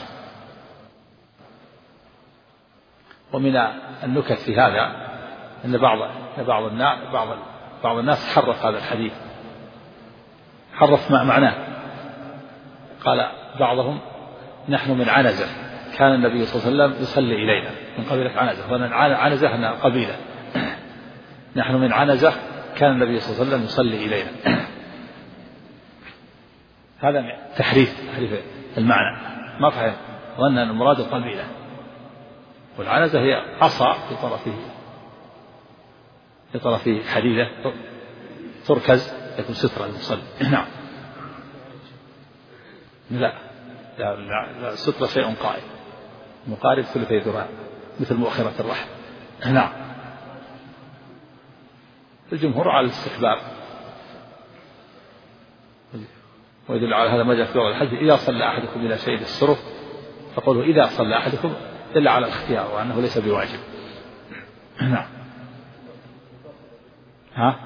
Speaker 2: ومن النكت في هذا أن بعض بعض الناس بعض بعض الناس حرف هذا الحديث، حرف معناه، قال بعضهم نحن من عنزة كان النبي صلى الله عليه وسلم يصلي إلينا، من قبيلة عنزة، وأن عنزة أنها قبيلة، نحن من عنزة كان النبي صلى الله عليه وسلم يصلي إلينا، هذا تحريف تحريف المعنى، ما فهم، ظن أن المراد قبيلة، والعنزة هي عصا في طرفه في طرفه حديدة تركز يكون سترة المصلي. نعم. لا لا لا السترة شيء قائم مقارب ثلثي ذراع مثل مؤخرة الرحل. نعم. الجمهور على الاستحباب، ويدل على هذا ما جاء في الحديث إذا صلى أحدكم إلى شيء السرف فقولوا إذا صلى أحدكم، دل على الاختيار وأنه ليس بواجب. نعم. ها؟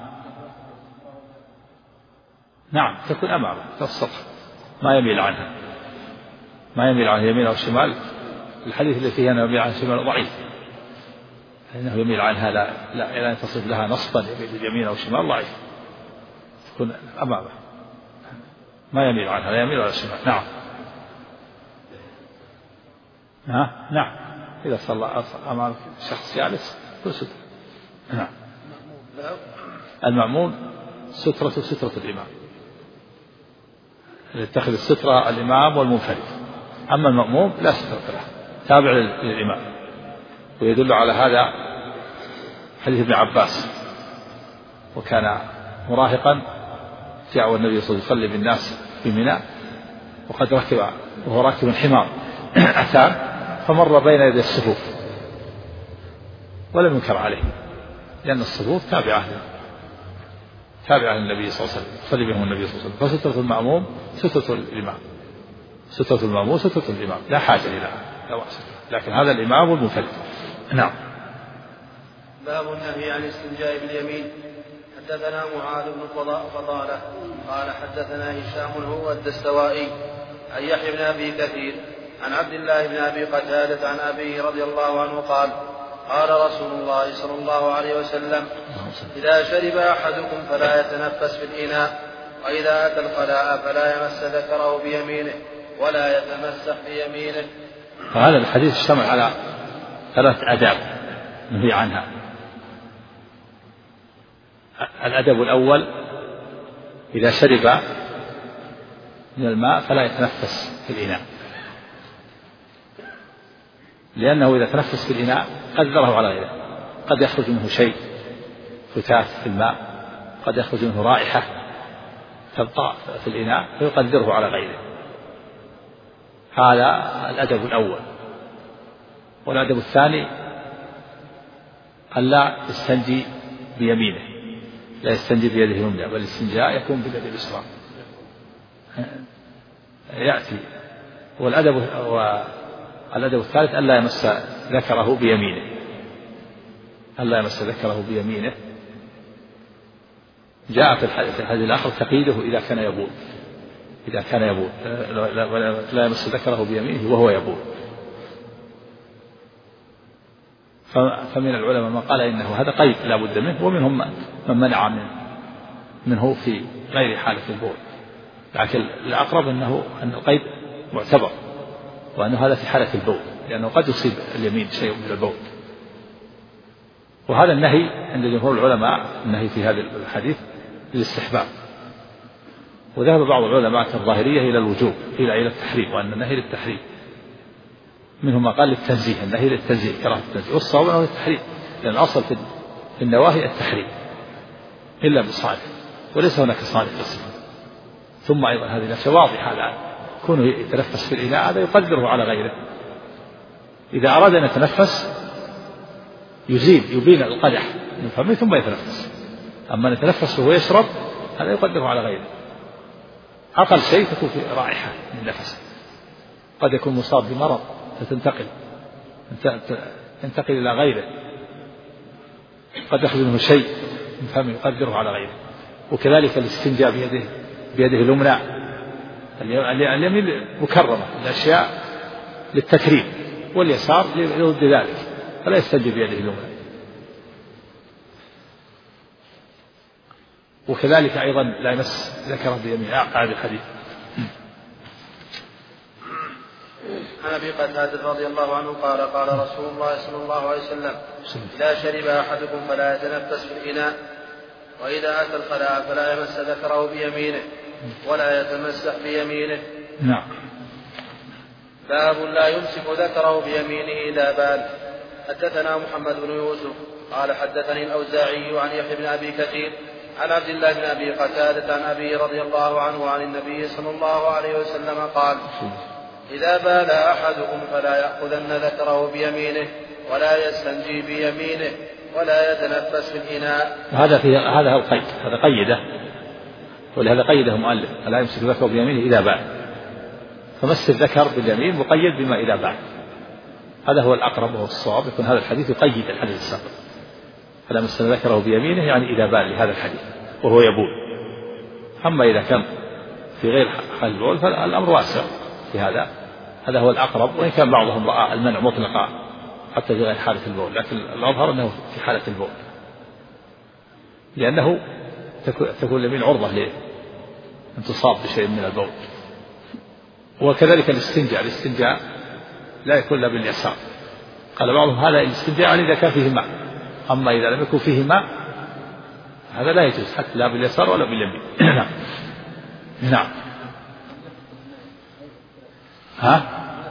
Speaker 2: نعم تكون أمامه في السطح، ما يميل عنها، ما يميل عنها يمين أو شمال. الحديث الذي فيه أنه يميل عنها شمال ضعيف، لأنه يميل عنها لا لا لا تصف لها نصبا يمين أو شمال ضعيف، تكون أمامه ما يميل عنها لا يميل ولا شمال. نعم. ها؟ نعم إذا صلى أمام شخص جالس فسد. نعم. المأمون سترة سترة الإمام، يتخذ السترة الإمام والمنفرد، أما المأموم لا سترة له، تابع للإمام. ويدل على هذا حديث ابن عباس، وكان مراهقا جاء النبي صلى الله عليه وسلم يصلي بالناس في منى، وقد ركب وهو راكب حمار أتان فمر بين يدي الصفوف ولم ينكر عليه، لأن الصفوف تابعة تابعة للنبي صلى الله عليه وسلم، صلي بهم النبي صلى الله عليه وسلم. فسترة المأموم سترة الإمام، سترة المأموم سترة الإمام، لا حاجة إلى لكن هذا الإمام والمنفرد. نعم.
Speaker 1: باب النهي عن الاستنجاء باليمين. حدثنا معاذ بن فضالة قال حدثنا هشام هو الدستوائي عن يحيى بن أبي كثير عن عبد الله بن أبي قتادة عن أبيه رضي الله عنه قال قال رسول الله صلى الله عليه وسلم إذا شرب أحدكم فلا يتنفس في الإناء، وإذا أتى الخلاء فلا يمس ذكره بيمينه ولا يتمسح بيمينه.
Speaker 2: فهذا الحديث اشتمل على ثلاث آداب نهي عنها. الأدب الأول إذا شرب من الماء فلا يتنفس في الإناء، لأنه إذا تنفس في الإناء قدره على غيره، قد يخرج منه شيء فتاة في الماء، قد يخرج منه رائحة تبقى في الإناء فيقدره على غيره. هذا الأدب الأول. والأدب الثاني ألا يستنجي بيمينه، لا يستنجي بيده اليمنى، بل الاستنجاء يكون باليد اليسرى. يأتي والأدب والأدب الثالث ألا يمس ذكره بيمينه، ألا يمس ذكره بيمينه. جاء في الحديث الآخر تقييده إذا كان يبول، إذا كان يبول لا يمس ذكره بيمينه وهو يبول. فمن العلماء من قال إنه هذا قيد لا بد منه، ومنهم من منع منه منه في غير حالة البول، لكن الأقرب أنه أن القيد معتبر، وأنه هذا في حالة البول، لأنه قد يصيب اليمين شيء من البول. وهذا النهي عند جمهور العلماء، النهي في هذا الحديث للاستحباب، وذهب بعض العلماء كالظاهرية إلى الوجوب، إلى إلى التحريم، وأن النهي للتحريم. منهم ما قال للتنزيه، النهي للتنزيه كراهة التنزيه، والصواب أنه للتحريم، لأن الأصل في النواهي التحريم إلا بصالح، وليس هناك صالح للصفة. ثم أيضا هذه الأشياء واضحة الآن، كونه يتنفس في الإناء هذا يقدره على غيره، إذا أراد أن يتنفس يزيل يبين القدح من فمه ثم يتنفس، أما أن يتنفس وهو يشرب هذا يقدره على غيره. أقل شيء تكون في رائحة من نفسه، قد يكون مصاب بمرض فتنتقل تنتقل إلى غيره، قد يأخذ منه شيء من فمه يقدره على غيره. وكذلك الاستنجاء بيده بيده اليمنى، اليمين مكرمة الأشياء للتكريم، واليسار ضد ذلك، فلا يستنجي بيده اليمنى. وكذلك أيضا لا يمس ذكره بيمينه. هذا الحديث
Speaker 1: عن أبي قتادة رضي الله عنه قال قال رسول الله صلى الله عليه وسلم: إذا شرب أحدكم فلا يتنفس في الإناء، وإذا أتى الخلاء فلا يمس ذكره بيمينه ولا يتمسح بيمينه.
Speaker 2: نعم.
Speaker 1: باب لا يمسك ذكره بيمينه إذا بال. حدثنا محمد بن يوسف قال حدثني الأوزاعي عن يحيى بن أبي كثير عن عبد الله بن أبي قتادة عن أبي رضي الله عنه عن النبي صلى الله عليه وسلم قال: إذا بال أحدكم فلا يأخذن ذكره بيمينه ولا يستنجي بيمينه ولا يتنفس في الإناء.
Speaker 2: هذا في هذا هو القيد، هذا قيده، ولهذا قيده المؤلف: فلا يمسك ذكره بيمينه إذا بال، فمس الذكر باليمين مقيد بما إذا بال. هذا هو الأقرب وهو الصواب، يكون هذا الحديث يقيد الحديث السابق. فلا يمس ذكره بيمينه يعني إذا بال لهذا الحديث وهو يبول. أما إذا كان في غير حال البول فالأمر واسع في هذا، هذا هو الأقرب، وإن كان بعضهم رأى المنع مطلقا حتى في غير حالة البول، لكن الأظهر أنه في حالة البول، لأنه تكون اليمين عرضة لأن تصاب بشيء من البول. وكذلك الاستنجاء، الاستنجاء لا يكون إلا باليسار. قال بعضهم هذا الاستنجاء يعني إذا كان فيه ماء، أما إذا لم يكن فيه ماء هذا لا يجوز حتى لا باليسار ولا باليمين. نعم. نعم. ها؟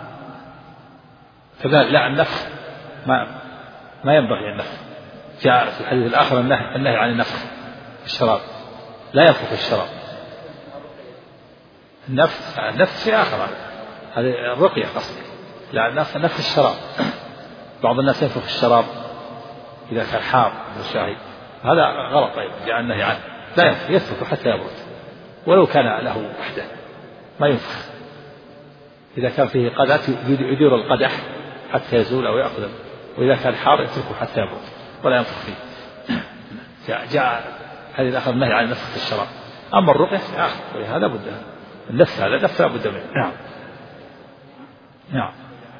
Speaker 2: كذلك لا، النفخ ما ما ينبغي النفخ. جاء في الحديث الآخر النهي, النهي عن النفخ في الشراب، لا ينفخ الشراب. النفخ النفخ شيء آخر، هذه الرقية قصدي، لا نفخ الشراب. بعض الناس ينفخ الشراب إذا كان حار وشاهي، هذا غلط أيضا، جاء النهي عنه. لا ينفخ، يترك حتى يبرد ولو كان له وحده، ما ينفخ. إذا كان فيه قدح يدير القدح حتى يزول أو يأخذ، وإذا كان حار يتركه حتى يبرد ولا ينفخ فيه. جاء, جاء هذه الآخر النهي عن نفخ الشراب. أما الرقية آخر، ولهذا بد النفخ، هذا نفخ لا بد منه. نعم. نعم.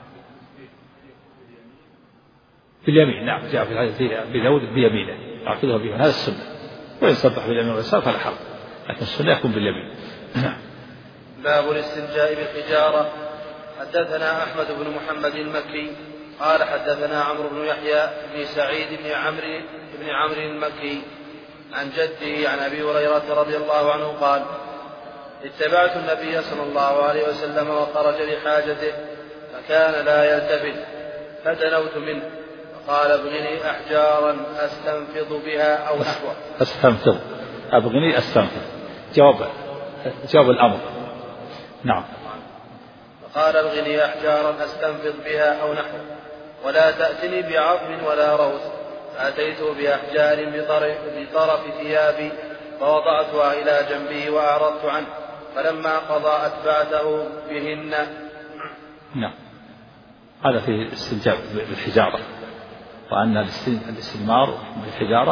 Speaker 2: باليمين، نعم، جاء في الحديث بذود بيمينه يأخذها بيمينه، هذا السنة. وإن صبح باليمين واليسار فلا حرج، لكن السنة يكون باليمين. نعم.
Speaker 1: باب الاستنجاء بالحجارة. حدثنا أحمد بن محمد المكي قال حدثنا عمرو بن يحيى بن سعيد بن عمرو بن عمرو المكي عن جده عن أبي هريرة رضي الله عنه قال: اتبعت النبي صلى الله عليه وسلم وخرج لحاجته فكان لا يلتفت، فدنوت منه فقال: ابغني أحجارا أستنفض بها أو نحوه.
Speaker 2: أستنفض، أبغني أستنفض، جواب جواب الأمر. نعم.
Speaker 1: فقال: ابغني أحجارا أستنفض بها أو نحوه، ولا تأتني بعظم ولا روث، فأتيت بأحجار بطرف ثيابي فوضعتها إلى جنبه وأعرضت عنه، فلما قضى أتبعته بهن.
Speaker 2: نعم. هذا في الاستنجاب بالحجارة، وأن الاستنمار بالحجارة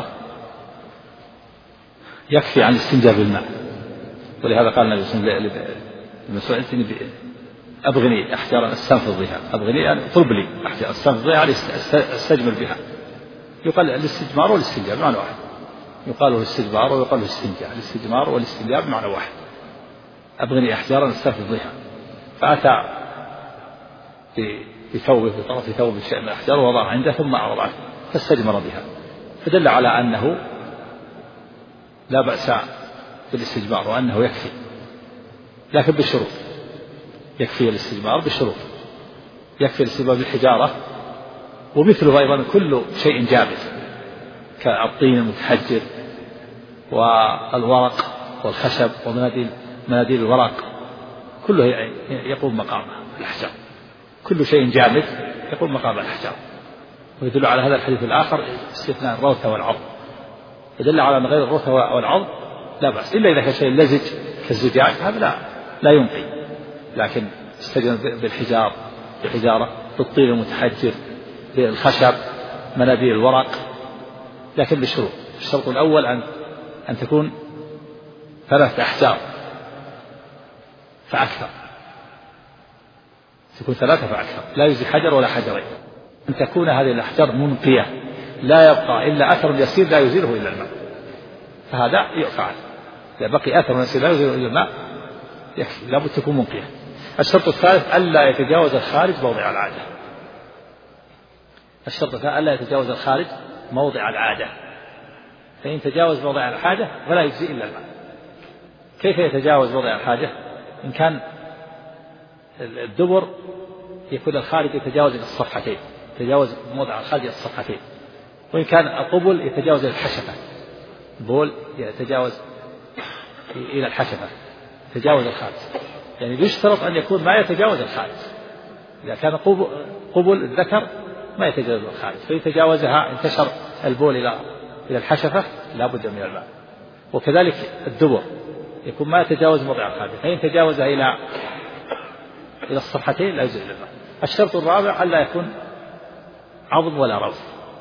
Speaker 2: يكفي عن الاستنجاب بالماء. ولهذا قال النبي صلى الله عليه وسلم أبغني أحجارا أستنفض بها، أبغني يعني طلب لي أحجار أستنفض بها يعني أستجمل بها. يقال الاستجمار والاستنجاب معنى واحد، يقال الاستجمار ويقال الاستنجاب، الاستجمار والاستنجاب معنى واحد. أبغني أحجارا أستنفض بها، فأتى بثوبه في طرف ثوب من الأحجار ووضع عنده ثم أعرض عنه فاستجمر بها، فدل على أنه لا بأس بالاستجمار وأنه يكفي، لكن بالشروط. يكفي الاستجمار بالشروط، يكفي الاستجمار بالحجارة، ومثله أيضا كل شيء جامد كالطين المتحجر والورق والخشب ومناديل مناديل الورق، كله يقوم مقام الأحجار. كل شيء جامد يقوم مقام الأحجار. ويدل على هذا الحديث الآخر استثناء الروثة والعظم، يدل على أن غير الروثة والعظم لا بأس، إلا إذا كان شيء لزج كالزجاج هذا لا لا ينقي، لكن استجمل بالحجار بالحجارة بالطين المتحجر بالخشب مناديل الورق، لكن بالشروط. الشرط الأول أن أن تكون ثلاثة أحجار فأكثر، تكون ثلاثة فأكثر، لا يجزي حجر ولا حجرين. أن تكون هذه الأحجار منقية لا يبقى إلا أثر يسير لا يزيله إلا الماء، فهذا يعفى عنه. إذا بقي أثر يسير لا يزيله إلا الماء يكفي، لابد تكون منقية. الشرط الثالث ألا يتجاوز الخارج موضع العادة. الشرط الثالث ألا يتجاوز الخارج موضع العادة، فإن تجاوز موضع الحاجة فلا يجزي إلا الماء. كيف يتجاوز موضع الحاجة؟ إن كان الدبر يكون الخارج يتجاوز إلى الصفحتين، يتجاوز موضع الخارج إلى الصفحتين، وإن كان القبل يتجاوز إلى الحشفة، البول يتجاوز إلى الحشفة، يتجاوز الخارج. يعني يشترط أن يكون ما يتجاوز الخارج. إذا كان قبل الذكر ما يتجاوز الخارج، فإن تجاوزها انتشر البول إلى إلى الحشفة لا بد من الماء. وكذلك الدبر يكون ما يتجاوز موضع الخارج، فإن تجاوزها إلى إلى الصفحتين لا يجوز الماء. الشرط الرابع ألا يكون عظم ولا روث،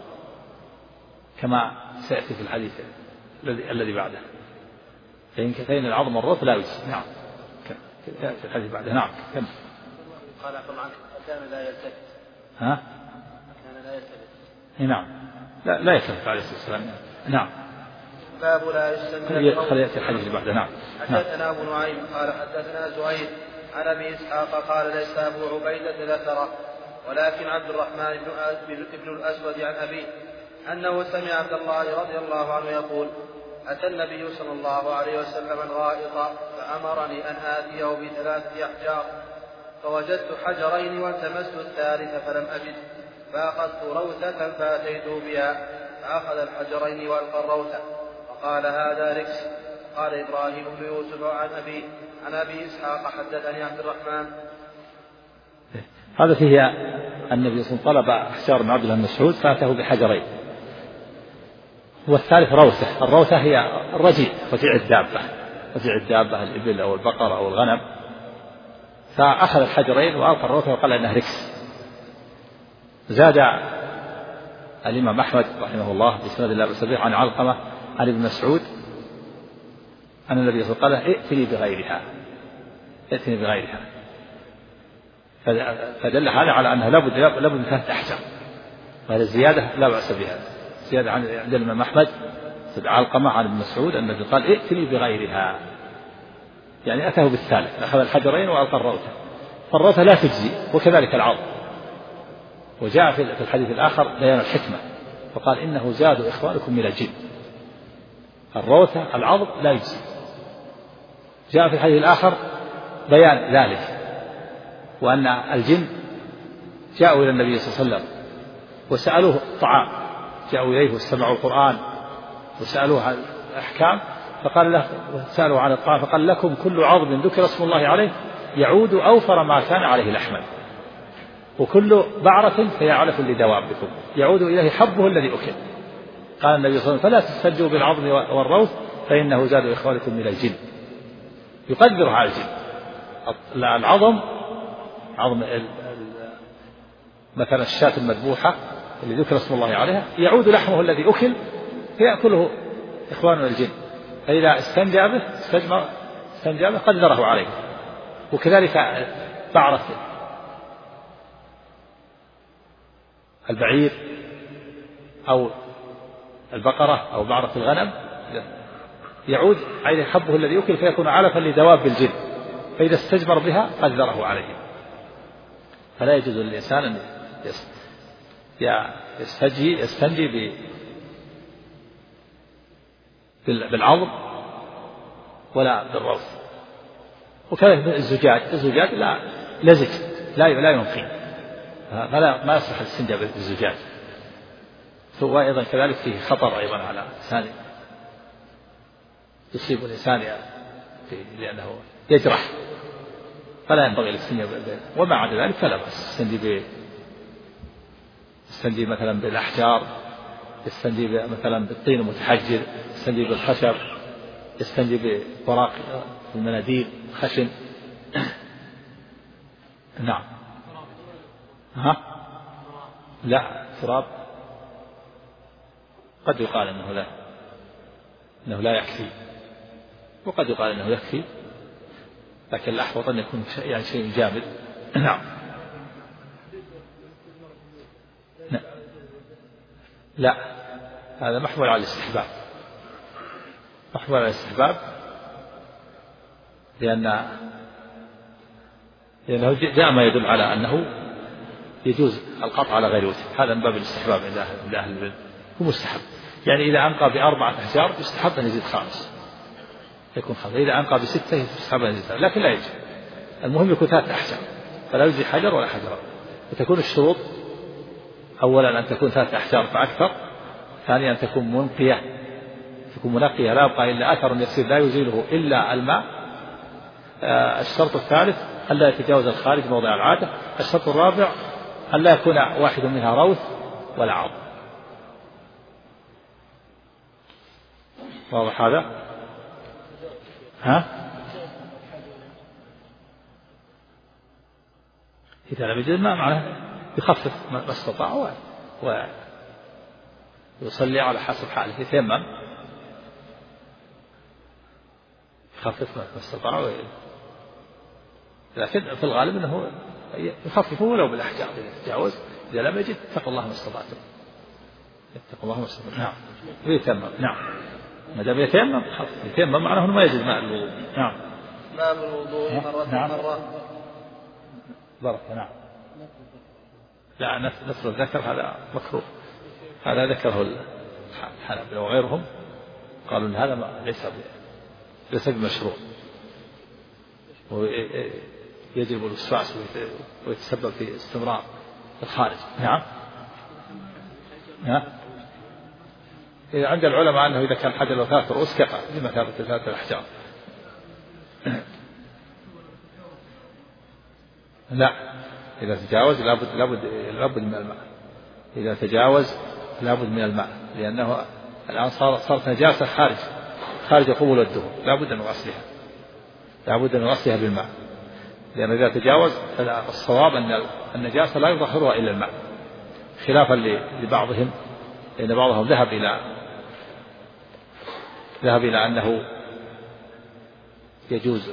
Speaker 2: كما سيأتي في الحديث الذي الذي بعده، فإن كان العظم والروث لا يجوز. نعم في الحديث بعده. نعم كم
Speaker 1: قال طبعا كان لا يلتفت.
Speaker 2: ها
Speaker 1: كان لا يلتفت.
Speaker 2: نعم لا لا يلتفت عليه الصلاة والسلام. نعم.
Speaker 1: باب لا يستنجى.
Speaker 2: خلي يأتي الحديث اللي بعده. نعم.
Speaker 1: حدثنا أبو نعيم قال حدثنا زهير عن أبي إسحاق قال ليس أبو عبيدة ذكره، ولكن عبد الرحمن بن الأسود عن أبيه أنه سمع عبد الله رضي الله عنه يقول: أتى النبي صلى الله عليه وسلم الغائط فأمرني أن آتيه بثلاثة أحجار، فوجدت حجرين والتمست الثالث فلم أجد، فأخذت روثة فأتيته بها، فأخذ الحجرين وألقى الروثة وقال: هذا ركس. قال إبراهيم بن يوسف عن أبي عن أبي إسحاق حدثني عبد الرحمن.
Speaker 2: هذا فيه النبي صلى الله عليه وسلم طلب أحجار من عبد الله بن مسعود فأتاه بحجرين، والثالث روثة. الروثة هي الرجيع، رجيع الدابة، رجيع الدابة الإبل أو البقرة أو الغنم، فأخذ الحجرين وألقى الروثة وقال إنه ركس. زاد الإمام أحمد رحمه الله بإسناد الله بسبيح عن علقمة عن ابن مسعود أن النبي صلى الله عليه وسلم قال: ائتني بغيرها، ائتني بغيرها. فدل هذا على أنها لابد لابد من ثلاثة أحجار، وهذه الزيادة لا بأس بها. زيادة عند الإمام أحمد علقمة عن ابن مسعود أن النبي قال: ائتني بغيرها، يعني أتاه بالثالث، أخذ الحجرين وألقى الروثة، فالروثة لا تجزي، وكذلك العظم. وجاء في الحديث الآخر بيان الحكمة، وقال: إنه زاد إخوانكم من الجن. الروثة العظم لا يجزي. جاء في الحديث الآخر بيان ذلك، وأن الجن جاءوا إلى النبي صلى الله عليه وسلم وسألوه الطعام، جاءوا إليه واستمعوا القرآن وسألوه عن الأحكام، فقال له سألوا عن الطعام فقال: لكم كل عظم ذكر اسم الله عليه يعود أوفر ما كان عليه لحما، وكل بعرة فهي علف لدوابكم يعود إليه حبه الذي أكل. قال النبي صلى الله عليه وسلم: فلا تستنجوا بالعظم والروث فإنه زاد إخوانكم من الجن. يقدر على الجن. العظم عظم مثلا الشاة المذبوحة اللي ذكر اسم الله عليها يعود لحمه الذي أكل فيأكله إخواننا الجن، فإذا استنجى به استجمع استنجى به قدره عليه. وكذلك بعرة البعير أو البقرة أو بعرة الغنم يعود عليه حبه الذي أكل فيكون علفا لدواب الجن، فإذا استجمر بها قدره عليه. فلا يجوز للإنسان أن يستنجي يستنجي بالعظم ولا بالروث. وكذلك الزجاج الزجاج لا لزج لا لا ينقي، فلا ما يصلح الاستنجاء بالزجاج. وأيضا كذلك فيه خطر أيضا على الإنسان، يصيب الإنسان لأنه يجرح، فلا ينبغي الاستنجاء به. وما عدا ذلك فلا بأس يستنجي يستنجي مثلا بالأحجار، يستنجي مثلا بالطين المتحجر، يستنجي بالخشب، يستنجي بوراق المناديل خشن. نعم. ها؟ لا تراب قد يقال انه لا انه لا يكفي، وقد يقال انه يكفي، لكن الاحوط ان يكون يعني شيء جامد. نعم. لا هذا محمول على الاستحباب، محمول على الاستحباب لأن لأنه جاء ما يدل على أنه يجوز القطع على غير وجه، هذا من باب الاستحباب عند أهل العلم، هو مستحب. يعني إذا أنقى بأربعة أحجار يستحب أن يزيد خامس يكون خامس، إذا أنقى بستة يستحب أن يزيد، لكن لا يجب. المهم يكون ثلاثة أحجار، فلا يجزي حجر ولا حجر. وتكون الشروط: أولا أن تكون ثلاثة أحجار فأكثر، ثانيا أن تكون منقية تكون منقية لا يبقى إلا أثر يسير لا يزيله إلا الماء. آه الشرط الثالث ألا يتجاوز الخارج موضع العادة. الشرط الرابع ألا يكون واحد منها روث ولا عظم. واضح هذا؟ ها؟ إذا لم يجد الماء معناه يخفف ما استطاع ويصلي على حسب حاله، يتيمم يخفف ما استطاع، لكن في الغالب أنه يخففه ولو بالأحجار إذا تجاوز. إذا لم يجد اتقوا الله ما استطعتم، اتقوا الله ما استطعتم. نعم. ويتيمم. نعم. ما دام يتيمم يتيمم معناه أنه ما يجد ماء الوضوء. نعم.
Speaker 1: باب الوضوء مرة
Speaker 2: نعم.
Speaker 1: مرة.
Speaker 2: بركة. نعم. لا نفس الذكر هذا مكروه، هذا ذكره الحنابلة وغيرهم، قالوا إن هذا ليس ليس بمشروع ويجب الوسواس ويتسبب في استمرار الخارج. نعم. نعم. إذا عند العلماء أنه إذا كان حجر له ثلاث رؤوس كفى بمثابة ثلاثة الأحجار. لا إذا تجاوز لابد لابد لابد من الماء، إذا تجاوز لابد من الماء، لأنه الآن صار صارت نجاسة خارج خارج قبول الدهون، لابد من غسلها لابد من غسلها بالماء، لأن إذا تجاوز الصواب أن النجاسة لا يظهرها إلا الماء، خلافا لبعضهم، لأن بعضهم ذهب إلى ذهب إلى أنه يجوز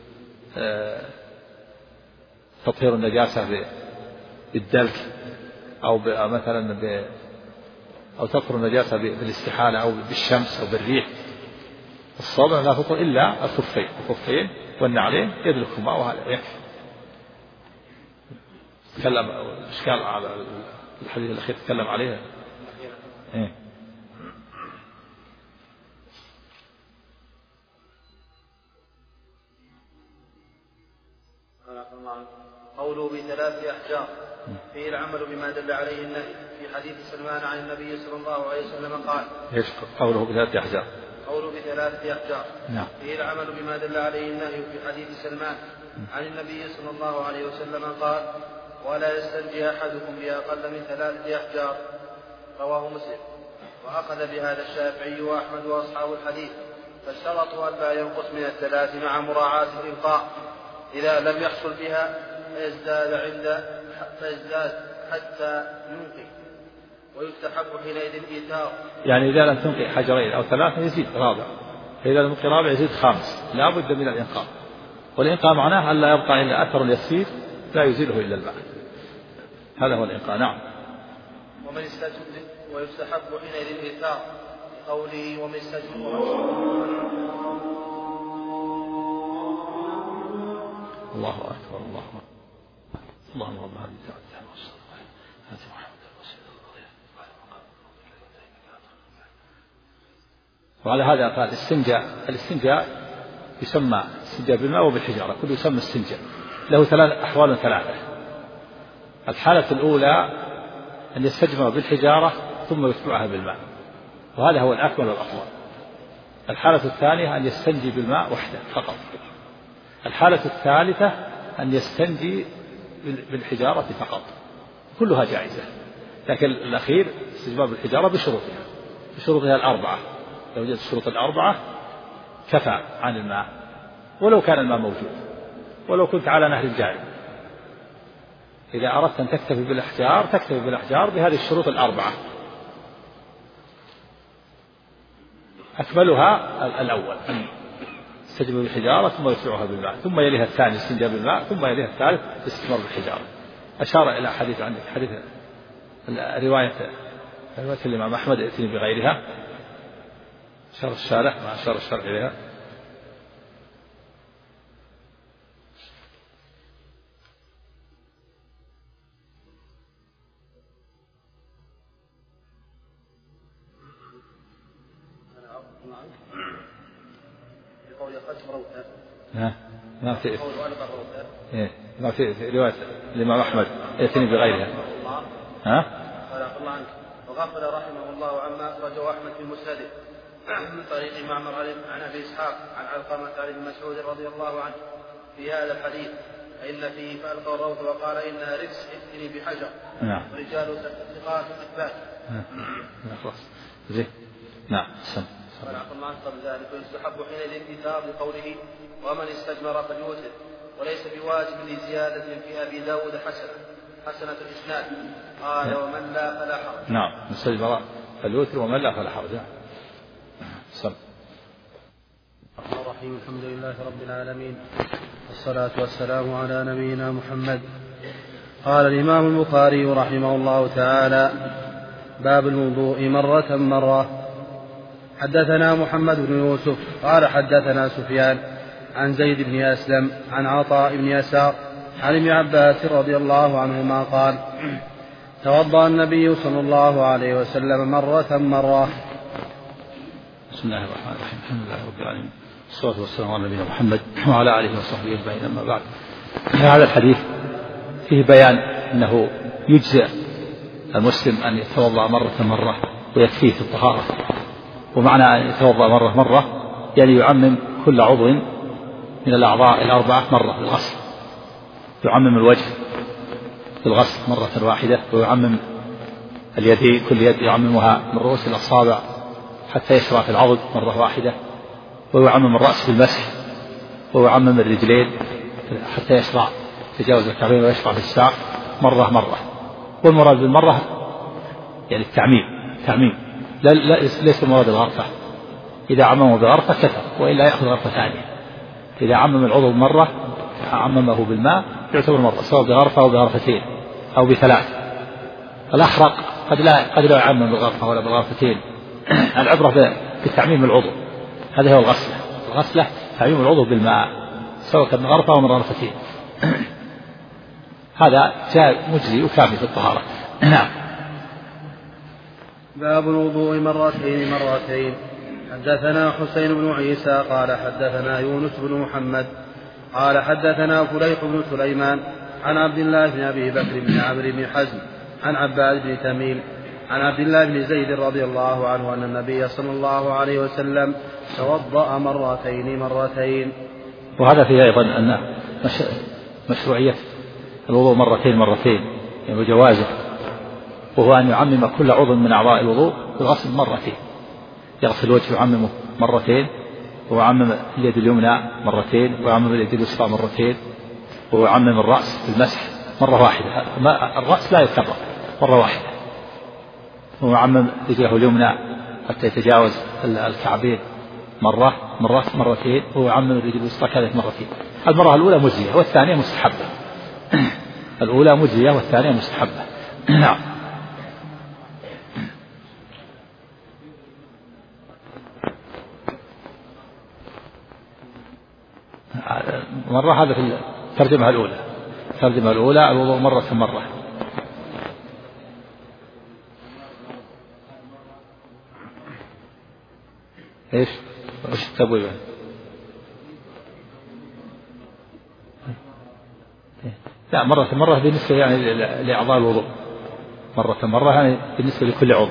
Speaker 2: تطهير النجاسة بالدلك أو مثلا ب أو تطهير النجاسة بالاستحالة أو بالشمس أو بالريح. الصواب لا تطهر إلا الخفين الخفين والنعلين يدلكهما وهذا يكفي. تكلم إشكال على الحديث الأخير تكلم عليه. إيه؟
Speaker 1: قوله بثلاث أحجار فيه العمل بما دل عليه النهي. في حديث سلمان عن النبي صلى الله عليه وسلم قال:
Speaker 2: ايش قوله بثلاث أحجار؟
Speaker 1: قوله بثلاثة أحجار
Speaker 2: نعم.
Speaker 1: فيه العمل بما دل عليه النهي. في حديث سلمان عن النبي صلى الله عليه وسلم قال: ولا يستنجي أحدكم بأقل من ثلاثة أحجار. رواه مسلم. وأخذ بهذا الشافعي وأحمد وأصحاب الحديث، فاشترطوا ألا ينقص من الثلاث مع مراعاة الإلقاء إذا لم يحصل بها فيزداد عند فيزداد حتى ينقي، ويستحب حينئذ الإيثار.
Speaker 2: يعني إذا لم تنقي حجرين أو ثلاثة يزيد رابع، فإذا لم تنقي رابع يزيد خامس، لا بد من الإنقاء. والإنقاء معناه أن لا يبقى إلا أثر يسير لا يزيله إلا الماء، هذا هو الإنقاء. نعم.
Speaker 1: ومن استجد ويستحب حينئذ الإيثار قوله ومن استجد.
Speaker 2: الله أكبر الله أكبر. اللهم رب هذه الدعوة والصلاة هذه محمد الوسيلة. وعلى هذا قال الاستنجاء الاستنجاء يسمى استنجاء بالماء وبالحجارة، كله يسمى استنجاء، له ثلاث أحوال ثلاثة. الحالة الأولى أن يستجمر بالحجارة ثم يتبعها بالماء، وهذا هو الأكمل والأفضل. الحالة الثانية أن يستنجي بالماء وحده فقط. الحالة الثالثة أن يستنجي بالحجارة فقط، كلها جائزة، لكن الأخير استجمار بالحجارة بشروطها بشروطها الأربعة. لو وجدت الشروط الأربعة كفى عن الماء ولو كان الماء موجود، ولو كنت على نهر جاري. إذا أردت أن تكتفي بالأحجار تكتفي بالأحجار بهذه الشروط الأربعة. أكملها الأول أن تستجمر بالحجارة ثم يتبعها بالماء، ثم يليها الثاني استنجاء بالماء، ثم يليها الثالث الاستجمار بالحجارة. أشار إلى حديث عندك حديث رواية رواية الإمام أحمد ائتني بغيرها، أشار الشارح ما أشار الشارح إليها. ها ما في إيه ما في رواية الإمام أحمد ائتني بغيرها. ها
Speaker 1: قال الله عنك وغفل رحمه الله عما أخرجه أحمد في مسنده من طريق معمر عن أبي إسحاق عن علقمة عن ابن مسعود رضي الله عنه في هذا الحديث فإن فيه فألقى الروث وقال إنها رجس ائتني بحجر.
Speaker 2: نعم.
Speaker 1: ورجال ثقات إثبات.
Speaker 2: زين. نعم. سم.
Speaker 1: قال الله عنه قبل ذلك ويستحب حينئذ الإيثار بقوله ومن استجمر فليوتر، وليس بواجب لزيادة في أبي داود حسنة حسنة الإسناد. قال ومن لا فلا حرج.
Speaker 2: نعم. استجمر فليوتر ومن لا فلا حرج. سم.
Speaker 1: الرحيم الحمد لله رب العالمين والصلاة والسلام على نبينا محمد. قال الإمام البخاري رحمه الله تعالى باب الوضوء مرة مرة. حدثنا محمد بن يوسف قال حدثنا سفيان عن زيد بن أسلم عن عطاء بن يسار عن ابن عباس رضي الله عنهما قال توضأ النبي صلى الله عليه وسلم مرة مرة.
Speaker 2: بسم الله الرحمن الرحيم الحمد لله رب العالمين والصلاة والسلام على نبينا محمد وعلى آله وصحبه أجمعين. أما بعد، هذا الحديث فيه بيان أنه يجزئ المسلم أن يتوضأ مرة مرة ويكفيه في الطهارة. ومعنى أن يتوضأ مرة مرة يعني يعمم كل عضو من الأعضاء الأربعة مرة بالغسل، يعمم الوجه بالغسل مرة واحدة، ويعمم اليدين كل يد يعممها من رؤوس الأصابع حتى يشرع في العضد مرة واحدة، ويعمم الرأس بالمسح، ويعمم الرجلين حتى يشرع تجاوز الكعبين ويشرع في الساق مرة مرة. والمراد بالمرة يعني التعميم تعميم لا ليس المراد الغرفة. إذا عممه بغرفة كثر، وإلا يأخذ غرفة ثانية. إذا عمم العضو مرة عممه بالماء يعتبر مرة، سواء بغرفة أو بغرفتين أو بثلاث. الأحرق قد لا قد لا يعمم بالغرفة ولا بالغرفتين. العبرة بتعميم العضو، هذا هو الغسلة. الغسلة تعميم العضو بالماء سواء كان غرفة أو من غرفتين. هذا جاء مجزي وكافي في الطهارة. نعم.
Speaker 1: باب الوضوء مرتين مرتين. حدثنا حسين بن عيسى قال حدثنا يونس بن محمد قال حدثنا فليح بن سليمان عن عبد الله بن أبي بكر بن عمرو بن حزم عن عباد بن تميم عن عبد الله بن زيد رضي الله عنه أن النبي صلى الله عليه وسلم توضأ مرتين مرتين.
Speaker 2: وهذا فيه أيضا أن مشروعية الوضوء مرتين مرتين يعني وجوازه، وهو أن يعمم كل عضو من أعضاء الوضوء بالغسل مرتين. يغسل الوجه يعممه مرتين، ويعمم اليد اليمنى مرتين، ويعمم اليد اليسرى مرتين، ويعمم الرأس بالمسح مرة واحدة. الرأس لا يكرر، مرة واحدة. ويعمم رجله اليمنى حتى يتجاوز الكعبين مرة مرة مرتين، ويعمم الرجل اليسرى كذلك مرتين. المرة الأولى مجزية والثانية مستحبة. الأولى مجزية والثانية مستحبة. نعم. مرة هذا في الترجمة الأولى. الترجمة الأولى الوضوء مرة مرة. إيش؟ وش التبويب؟ لا، مرة مرة بالنسبة يعني لأعضاء الوضوء، مرة مرة يعني بالنسبة لكل عضو.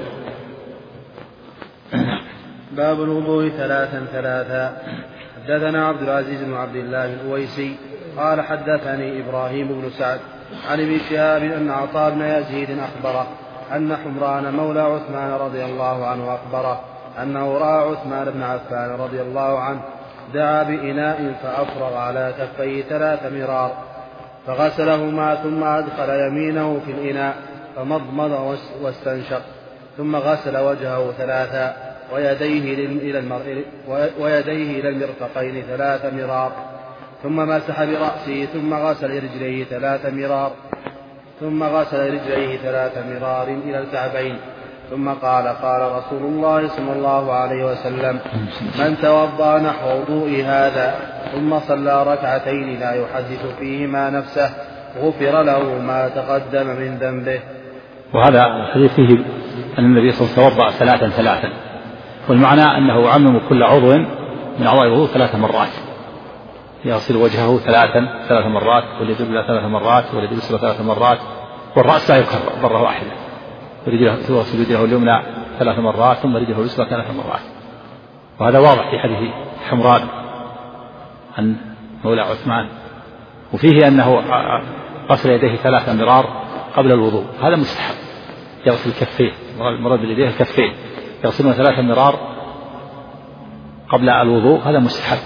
Speaker 1: باب الوضوء ثلاثا ثلاثا. حدثنا عبد العزيز بن عبد الله الأويسي قال حدثني إبراهيم بن سعد عن ابن شهاب أن عطاء بن يزيد أخبره أن حمران مولى عثمان رضي الله عنه أخبره أنه رأى عثمان بن عفان رضي الله عنه دعا بإناء فأفرغ على كفيه ثلاث مرار فغسلهما ثم أدخل يمينه في الإناء فمضمض واستنشق ثم غسل وجهه ثلاثا ويديه إلى المر... ويديه إلى المرفقين ثلاث مرار ثم مسح برأسه ثم غسل رجليه ثلاث مرار ثم غسل رجليه ثلاث مرار إلى الكعبين ثم قال قال رسول الله صلى الله عليه وسلم من توضأ نحو وضوء هذا ثم صلى ركعتين لا يحدث فيهما نفسه غفر له ما تقدم من ذنبه.
Speaker 2: وهذا الحديث فيه أن النبي صلى الله عليه وسلم توضأ ثلاثا ثلاثا، والمعنى أنه يعمم كل عضو من أعضاء الوضوء ثلاث مرات. يغسل وجهه ثلاثا ثلاث مرات، واليد اليمنى ثلاث مرات، واليد اليسرى ثلاث مرات، والرأس لا يكرر مرة واحدة. يغسل رجله اليمنى ثلاث مرات ثم رجله اليسرى ثلاث مرات. وهذا واضح في حديث حمران عن مولى عثمان. وفيه أنه غسل يديه ثلاث مرار قبل الوضوء، هذا مستحب. يغسل كفيه، مراد باليدين الكفين، يغسلون ثلاث مرار قبل الوضوء، هذا مستحب.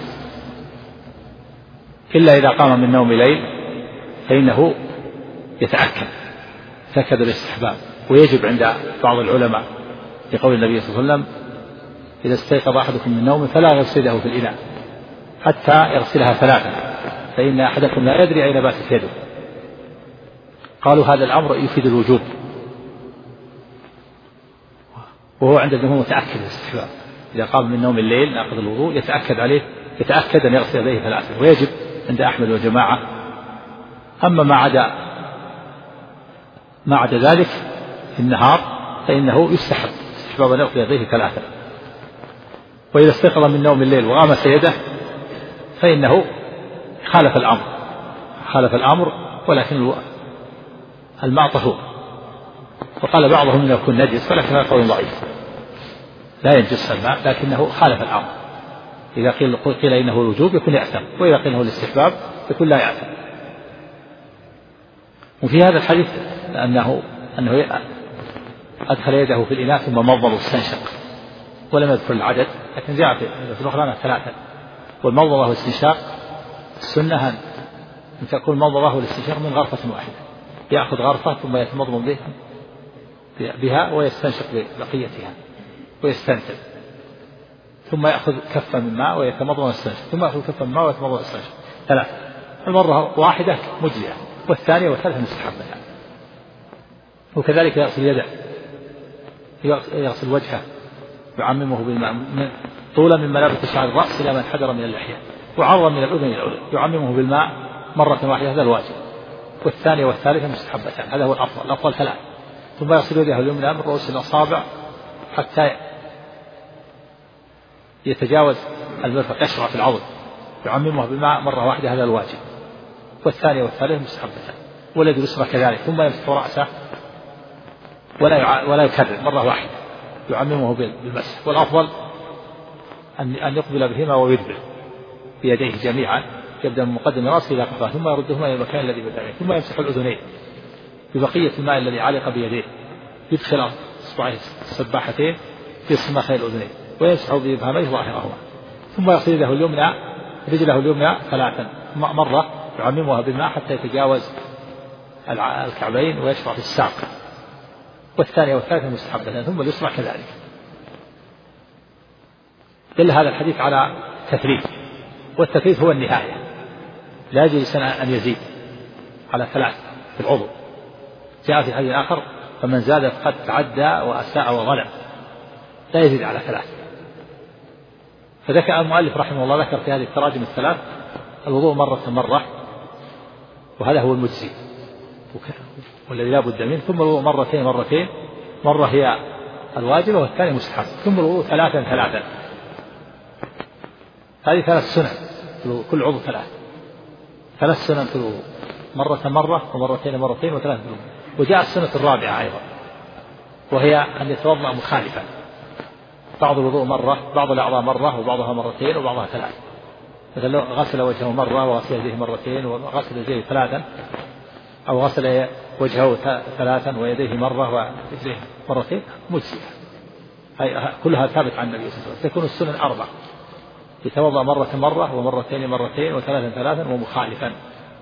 Speaker 2: إلا إذا قام من نوم ليل فإنه يتأكد تأكد الاستحباب. ويجب عند بعض العلماء لقول النبي صلى الله عليه وسلم إذا استيقظ أحدكم من نوم فلا يغسله في الإناء حتى يغسلها ثلاثا فإن أحدكم لا يدري أين باتت يده. قالوا هذا الأمر يفيد الوجوب، وهو عند الجمهور متأكد الاستحباب. إذا قام من نوم الليل ناخذ الوضوء يتأكد عليه يتأكد أن يغسل يديه ثلاثا، ويجب عند أحمد والجماعة. أما ما عدا ما عدا ذلك في النهار فإنه يستحب استحباب أن يغسل يديه ثلاثا. وإذا استيقظ من نوم الليل وغمس يده فإنه خالف الأمر خالف الأمر ولكن الماء طهور. وقال بعضهم إنه يكون نجس، ولكن هذا قول ضعيف، لا ينجس الماء لكنه خالف الأمر. إذا قيل, قيل إنه الوجوب يكون يأثم، وإذا قيل إنه الاستحباب يكون لا يأثم. وفي هذا الحديث أنه أنه أدخل يده في الإناء ثم مضمض واستنشق، ولم يذكر العدد، لكن جاء في الأخرى ثلاثة. والمضمضة والاستنشاق السنة أن تكون المضمضة والاستنشاق من غرفة واحدة، يأخذ غرفة ثم يتمضمض بها ويستنشق ببقيتها ويستنثر، ثم يأخذ كفة من ماء ويتمضمض ويستنشق، ثم يأخذ كفة من ماء ويتمضمض ويستنشق ثلاثة. المرة واحدة مجزئة، والثانية والثالثة مستحبة. وكذلك يغسل يده، يغسل وجهه يعممه بالماء طولا من ملابس شعر الرأس إلى ما انحدر من اللحية، وعرضا من الأذن إلى الأذن، يعممه بالماء مرة واحدة، هذا الواجب. والثانية والثالثة مستحبتان، هذا هو الأفضل، الأفضل ثلاث. ثم يغسل يده اليمنى من رؤوس الأصابع حتى يتجاوز المرفق، يشرع في العضد، يعممه بالماء مرة واحدة، هذا الواجب. والثانية والثالثة مستحبتان. واليد اليسرى كذلك، ثم يمسح رأسه ولا يع... ولا يكرر، مرة واحدة يعممه بالمسح. والأفضل أن أن يقبل بهما ويدبر بيديه جميعا، يبدأ من مقدم رأسه إلى قفاه، ثم يردهما إلى المكان الذي بدأ منه، ثم يمسح الأذنين ببقية الماء الذي علق بيديه يدخل إصبعيه السباحتين في صماخي الأذنين ويمسح بإبهاميه ظاهرهما، ثم يغسل له اليمنى رجله اليمنى ثلاثا مرة يعممها بالماء حتى يتجاوز الكعبين ويشرع في الساق، والثانية والثالثة مستحبة، ثم اليسرى كذلك. دل هذا الحديث على التثليث، والتثليث هو النهاية، لا يجوز أن يزيد على ثلاث في العضو. جاء في حديث آخر فمن زاد فقد تعدى وأساء وظلم، لا يزيد على ثلاث. فذكر المؤلف رحمه الله ذكر في هذه التراجم الثلاث الوضوء مرة مرة، وهذا هو المجزي والذي لا بد منه، ثم الوضوء مرتين مرتين، مرة هي الواجبة والثانية مستحب، ثم الوضوء ثلاثا ثلاثا. هذه ثلاث سنن، كل عضو ثلاث ثلاث سنن في الوضوء، مرة مرة ومرتين مرتين وثلاثة. وجاء السنة الرابعة أيضا وهي أن يتوضأ مخالفا، بعض الوضوء مرة، بعض الأعضاء مرة، وبعضها مرتين وبعضها ثلاث. مثلا غسل وجهه مرة وغسل يديه مرتين وغسل يديه ثلاثا، أو غسل وجهه ثلاثا ويديه مرة ويديه مرتين، مجزئة. كلها ثابت عن النبي صلى الله عليه وسلم. تكون السنن أربع، يتوضأ مرة مرة ومرتين مرتين وثلاثا ثلاثا ومخالفا.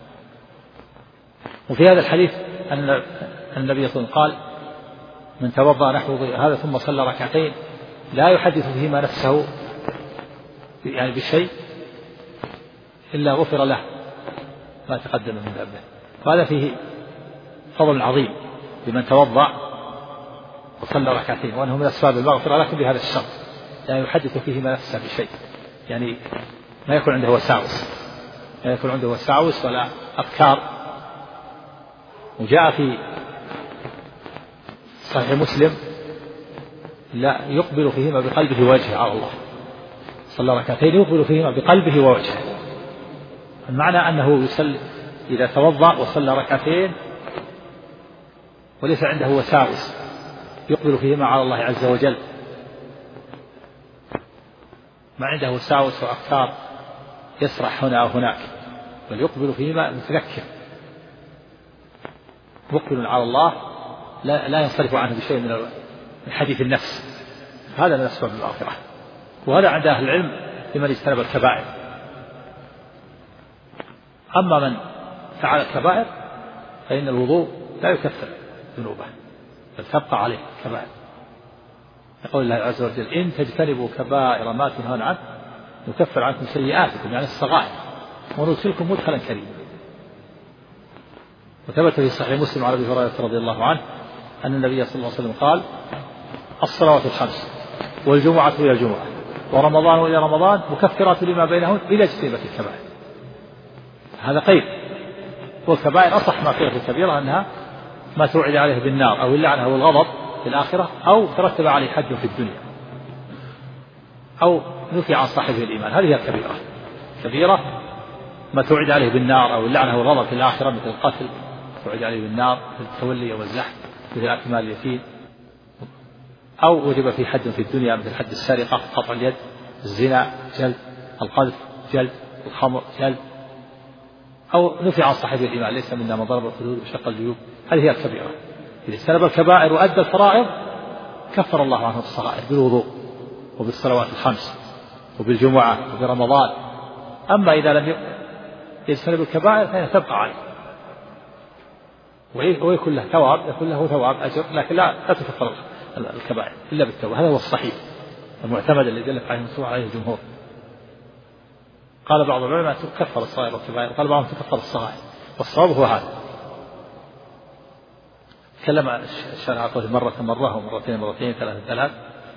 Speaker 2: وفي هذا الحديث أن النبي صلى الله عليه وسلم قال من توضأ نحو هذا ثم صلى ركعتين لا يحدث فيهما نفسه يعني بشيء إلا غفر له ما تقدم من ذنبه. وهذا فيه فضل عظيم لمن توضأ وصلى ركعتين، وأنه من أسباب المغفرة، لكن بهذا الشرط لا يعني يحدث فيهما نفسه بشيء، يعني ما يكون عنده وساوس، لا يكون عنده وساوس ولا أفكار. وجاء في صحيح مسلم لا يقبل فيهما بقلبه ووجهه على الله، صلى ركعتين يقبل فيهما بقلبه ووجهه. المعنى أنه يصلي إذا توضأ وصلى ركعتين وليس عنده وساوس يقبل فيهما على الله عز وجل، ما عنده وساوس وأفكار يسرح هنا أو هناك، بل يقبل فيهما متذكر مقبل على الله، لا, لا ينصرف عنه بشيء من حديث النفس. هذا من أسباب المغفرة، وهذا عند أهل العلم لمن اجتنب الكبائر. أما من فعل الكبائر فإن الوضوء لا يكفر ذنوبه بل تبقى عليه كبائر. يقول الله عز وجل إن تجتنبوا كبائر ما تنهون عنه نكفر عنكم سيئاتكم، يعني الصغائر، وندخلكم مدخلا كريما. وثبت في صحيح مسلم عن ابي هريره رضي الله عنه ان النبي صلى الله عليه وسلم قال الصلوات الخمس والجمعه الى الجمعه ورمضان الى رمضان مكفرات لما بينهن اذا اجتنبت الكبائر. هذا قيد، والكبائر اصح ما فيها في الكبيره انها ما توعد عليه بالنار او اللعنه او الغضب في الاخره، او ترتب عليه حد في الدنيا، او نفي عن صاحبه الايمان. هذه هي الكبيره. كبيره ما توعد عليه بالنار او اللعنه او الغضب في الاخره، مثل القتل توعد عليه بالنار، مثل التولي والزحف، مثل اكمال اليتيم، او وجب في حد في الدنيا مثل حد السرقه، قطع اليد، الزنا جلد، القذف جلد، الخمر جلد، او نفي عن صاحب الايمان ليس منا من ضرب الخدود وشق الجيوب. هذه هي الكبيره. اذا اجتنب الكبائر وادى الفرائض كفر الله عنه الصغائر بالوضوء وبالصلوات الخمس وبالجمعه وبرمضان. اما اذا لم يجتنب الكبائر فهي تبقى عليه ويكون له ثواب، يكون له ثواب اجر، لكن لا لا تكفر الكبائر الا بالتوبه. هذا هو الصحيح المعتمد الذي دلت عليه النصوص عليه الجمهور. قال بعض العلماء تكفر الصغائر والكبائر، قال بعضهم تكفر الصغائر، والصواب هو هذا. تكلم الشارع قوله مرة مرة ومرتين مرتين ثلاثة ثلاث،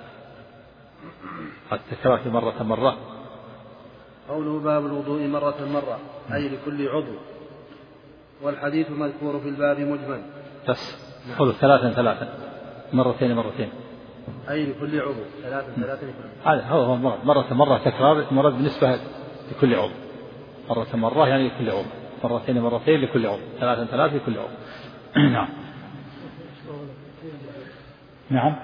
Speaker 2: قد تكرر مرة مرة.
Speaker 1: قوله باب الوضوء مرة مرة أي لكل عضو، والحديث مذكور في الباب مجمل.
Speaker 2: بس قوله ثلاثا ثلاثا مرتين مرتين
Speaker 1: أي لكل عضو، ثلاثا ثلاثا لكل.
Speaker 2: هذا هو هو مرة مرة مرة تكرار مراد بالنسبة لكل عضو، مرة مرة يعني لكل عضو، مرتين مرتين لكل عضو، ثلاثا ثلاثا لكل عضو. نعم نعم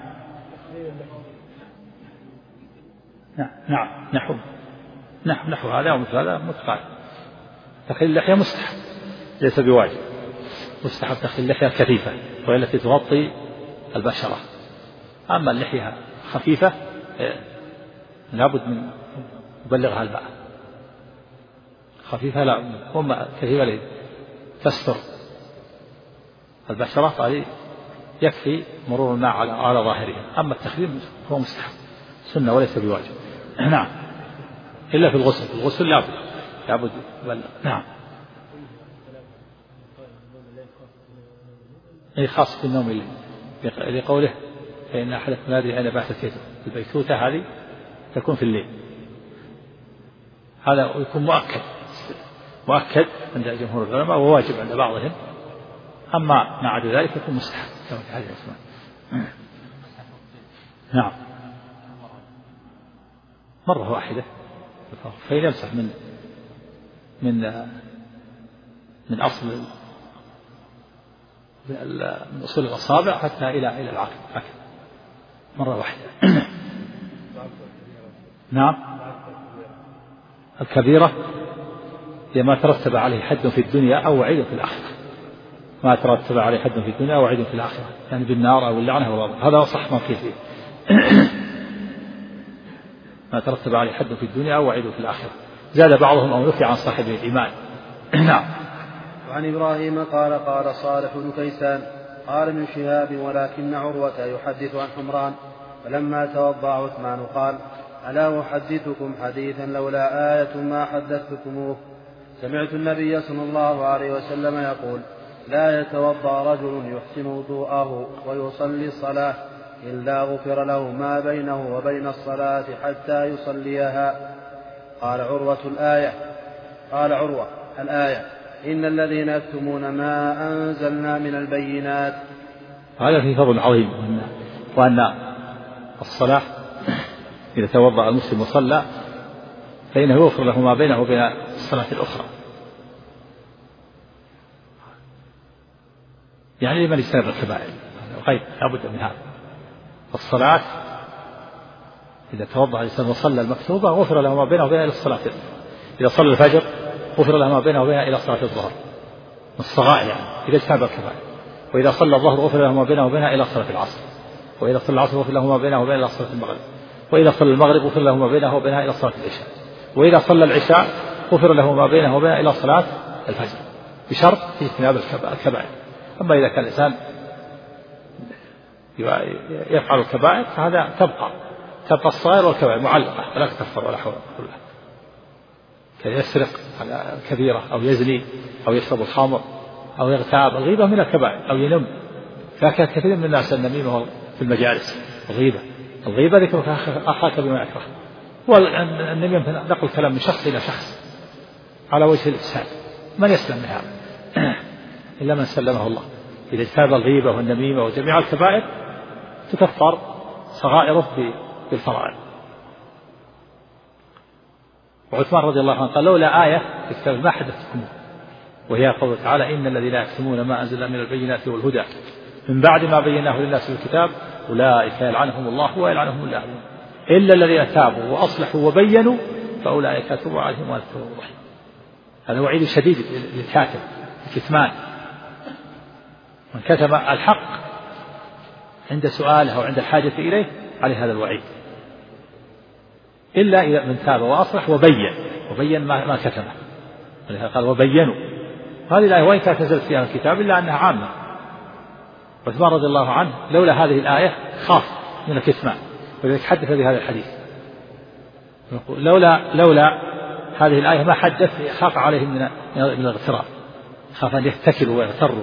Speaker 2: نعم نحو نحو نحو هذا ومثل هذا متقارب. تخليل اللحية مستحب ليس بواجب، مستحب تخليل اللحية كثيفة وهي التي تغطي البشرة. أما اللحية خفيفة لابد من يبلغها الماء، خفيفة لا هم كثيرة لي تستر البشرة، فهذه يكفي مرور الماء على على ظاهرها. أما التخليل هو مستحب سنة وليس بواجب. نعم، إلا في الغسل، في الغسل لابد لابد يبلغ. نعم، أي خاص بالنوم لقوله فإن أحدكم لا يدري أين باتت يده. البيتوتة هذه تكون في الليل، هذا يكون مؤكد مؤكد عند جمهور العلماء وواجب عند بعضهم. أما ما عدا ذلك يكون مستحب كما في حديث عثمان. نعم، مرة واحدة، فإن يمسح من من من أصل من أصول الأصابع حتى إلى إلى العقل مرة واحدة. نعم، الكبيرة هي ما ترتب عليه حد في الدنيا أو وعيد في الآخرة، ما ترتب عليه حد في الدنيا أو وعيد في الآخرة، يعني بالنار أو اللعنة أو الغضب. هذا صح ما فيه فيه ما ترتب عليه حد في الدنيا أو وعيد في الآخرة. زاد بعضهم أو نفي عن صاحبه الإيمان. نعم.
Speaker 1: وعن إبراهيم قال قال صالح بن كيسان قال ابن شهاب ولكن عروة يحدث عن حمران فلما توضأ عثمان قال ألا أحدثكم حديثا لولا آية ما حدثتكموه. سمعت النبي صلى الله عليه وسلم يقول لا يتوضأ رجل يحسن وضوءه ويصلي الصلاة إلا غفر له ما بينه وبين الصلاة حتى يصليها. قال عروة الآية قال عروة الآية إن الذين يكتمون ما أنزلنا من البينات.
Speaker 2: هذا في فضل عظيم، وأن الصلاة إذا توضأ المسلم وصلى فإنه يغفر له ما بينه وبين الصلاة الأخرى، يعني لمن اجتنب الكبائر غير لابد من هذا. الصلاة إذا توضأ الإنسان وصلى المكتوبة غفر له ما بينه وبين إلى الصلاة. إذا صلى الفجر غفر له ما بينه وبين إلى صلاة الظهر، الصغائر يعني إذا اجتنب الكبائر. وإذا صلى الظهر غفر له ما بينه وبين إلى صلاة العصر، وإذا صلى العصر غفر له ما بينه وبين إلى صلاة المغرب، وإذا صلى المغرب غفر له ما بينه وبينها إلى صلاة العشاء، وإذا صلى العشاء غفر له ما بينه وبينها إلى صلاة الفجر، بشرط في اجتناب الكبائر. أما إذا كان الإنسان يفعل الكبائر فهذا تبقى تبقى الصغائر والكبائر معلقة ولا تكفر ولا حول ولا قوة. كان يسرق على كبيرة أو يزني أو يشرب الخمر أو يغتاب، الغيبة من الكبائر، أو ينم. فكان كثير من الناس النميمة في المجالس الغيبة الغيبة ذكرك أخاك بما يكره، والنميمة نقل كلام من شخص إلى شخص على وجه الإفساد. من يسلم من هذا إلا من سلمه الله. إذا اجتنب الغيبة والنميمة وجميع الكبائر تكفر صغائره بالفرائض. وعثمان رضي الله عنه قال لولا آية في الكتاب ما حدثتكم، وهي قوله تعالى إن الذين يكتمون ما أنزلنا من البينات والهدى من بعد ما بيناه للناس في الكتاب أولئك يلعنهم الله ويلعنهم اللاعنون إلا الذين تابوا وأصلحوا وبينوا فأولئك أتوب عليهم وأنا التواب الرحيم. هذا وعيد شديد للكاتب الكتمان. من كتم الحق عند سؤاله أو عند الحاجة إليه عليه هذا الوعيد، إلا إذا من تاب وأصلح وبين وبين ما, ما كتمه. قال وبينوا. هذه الآية وإن كانت نزلت فيها الكتاب إلا أنها عامة. عثمان رضي الله عنه لولا هذه الآية خاف من الكتمان، ولذلك حدث بهذا الحديث. لولا لولا هذه الآية ما حدث، خاف عليهم من من الاغترار، خاف أن يتكلوا ويغتروا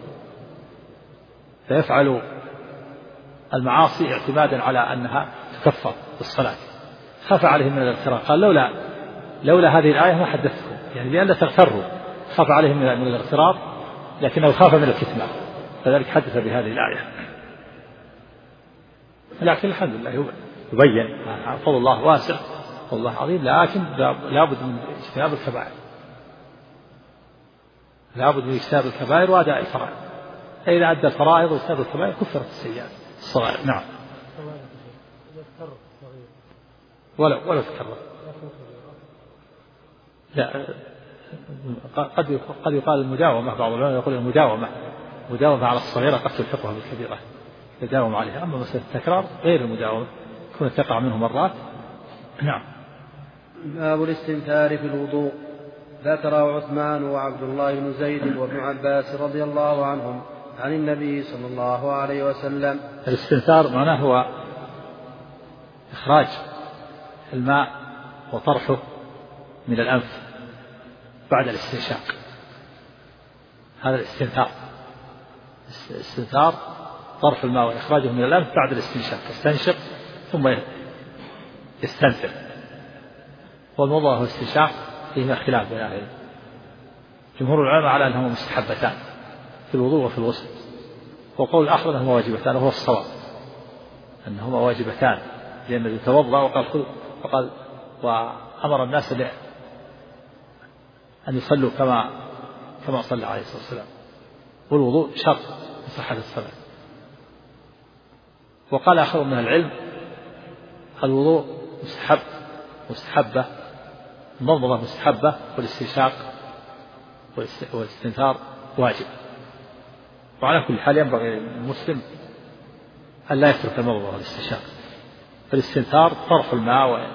Speaker 2: فيفعلوا المعاصي اعتمادا على أنها تكفر بالصلاة، خاف عليهم من الاغترار. قال لولا لولا هذه الآية ما حدثتكم، يعني لئلا تغتروا، خاف عليهم من الاغترار لكنه خاف من الكتمان، فذلك حدث بهذه الآية. لكن الحمد لله يبين فضل الله واسع، فضل الله عظيم، لكن لابد من اجتناب الكبائر، لابد من اجتناب الكبائر وأداء الفرائض. فإذا أدى الفرائض واجتنب الكبائر كفرت السيئات الصغائر. نعم. ولا ولا تكرر. لا قد قد يقال المداومة، بعض العلماء يقول المداومة مداومة على الصغيرة قد تلحقها بالكبيرة يداوم عليها. أما مسألة التكرار غير المداومة كون تقع منه مرات. نعم.
Speaker 1: باب الاستنثار في الوضوء. ذكره عثمان وعبد الله بن زيد وابن عباس رضي الله عنهم عن النبي صلى الله عليه وسلم.
Speaker 2: الاستنثار معناه هو إخراج الماء وطرحه من الأنف بعد الاستنشاق، هذا الاستنثار. الاستنثار طرح الماء وإخراجه من الأنف بعد الاستنشاق، يستنشق ثم يستنثر. والموضوع هو الاستنشاق فيهما خلاف بين أهل العلم. جمهور العلماء على أنهما مستحبتان في الوضوء وفي الغسل، وقول الآخر أنهما واجبتان وهو الصواب أنهما واجبتان، لأن يتوضأ وقال خذ وقال وأمر الناس أن يصلوا كما كما صلى عليه الصلاة والسلام، والوضوء شرط لصحة الصلاة. وقال آخر من العلم الوضوء مستحب مستحبة المضمضة مستحبة والاستنشاق والاستنثار واجب. وعلى كل حال ينبغي للمسلم أن لا يترك المضمضة والاستنشاق. فالاستنثار طرح الماء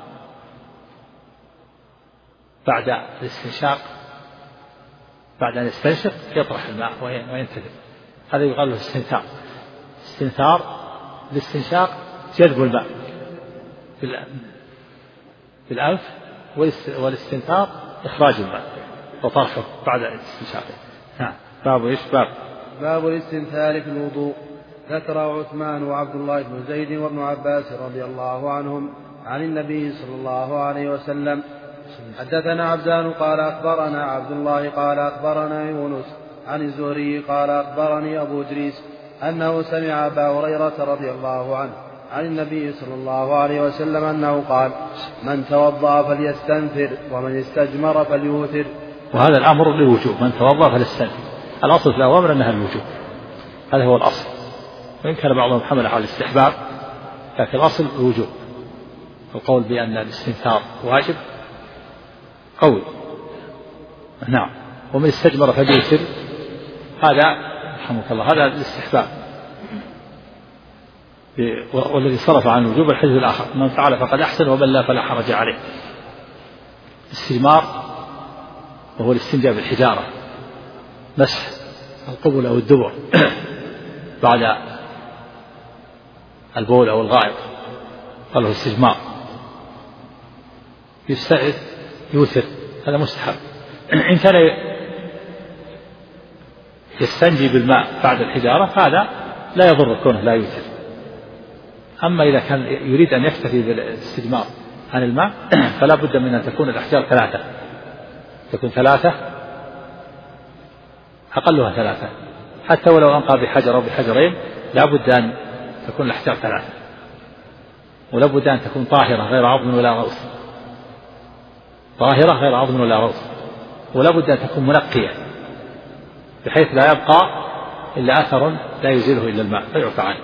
Speaker 2: بعد الاستنشاق بعد أن يستنشق يطرح الماء وينتثر، هذا يقال له استنثار. استنثار الاستنشاق جذب الماء في الأنف، والاستنثار إخراج الماء وطرحه بعد الاستنشاق. نعم. باب إيش؟ باب
Speaker 1: باب الاستنثار في الوضوء. ذكر عثمان وعبد الله بن زيد وابن عباس رضي الله عنهم عن النبي صلى الله عليه وسلم. حدثنا عبدان قال أخبرنا عبد الله قال أخبرنا يونس عن الزهري قال أخبرني أبو إدريس أنه سمع أبا هريرة رضي الله عنه عن النبي صلى الله عليه وسلم أنه قال: من توضأ فليستنثر ومن استجمر فليوتر.
Speaker 2: وهذا الأمر للوجوب، من توضأ فليستنثر. الأصل في الأوامر أنها الوجوب، هذا هو الأصل، وإن كان بعضهم حمل على الاستحباب، لكن الأصل الوجوب. القول بأن الاستنثار واجب قول. نعم. ومن استجمر فليوتر هذا رحمك الله هذا الاستحباب، والذي صرف عن الوجوب الحديث الآخر: من فعل فقد أحسن ومن لا فلا حرج عليه. الاستجمار وهو الاستنجاء بالحجارة، مسح القبل أو الدبر بعد البول أو الغائط، قال له استجمار. يستعد يوتر، هذا مستحب. إن كان يستنجي بالماء بعد الحجارة هذا لا يضر كونه لا يوتر. أما إذا كان يريد أن يكتفي بالاستجمار عن الماء فلا بد من أن تكون الأحجار ثلاثة، تكون ثلاثة أقلها ثلاثة، حتى ولو أنقى بحجر أو بحجرين لا بد أن تكون الأحجار ثلاثة، ولا بد أن تكون طاهرة غير عظم ولا روث، طاهرة غير عظم ولا روث، ولا بد أن تكون منقية بحيث لا يبقى إلا أثر لا يزيله إلا الماء فيعفى عنه.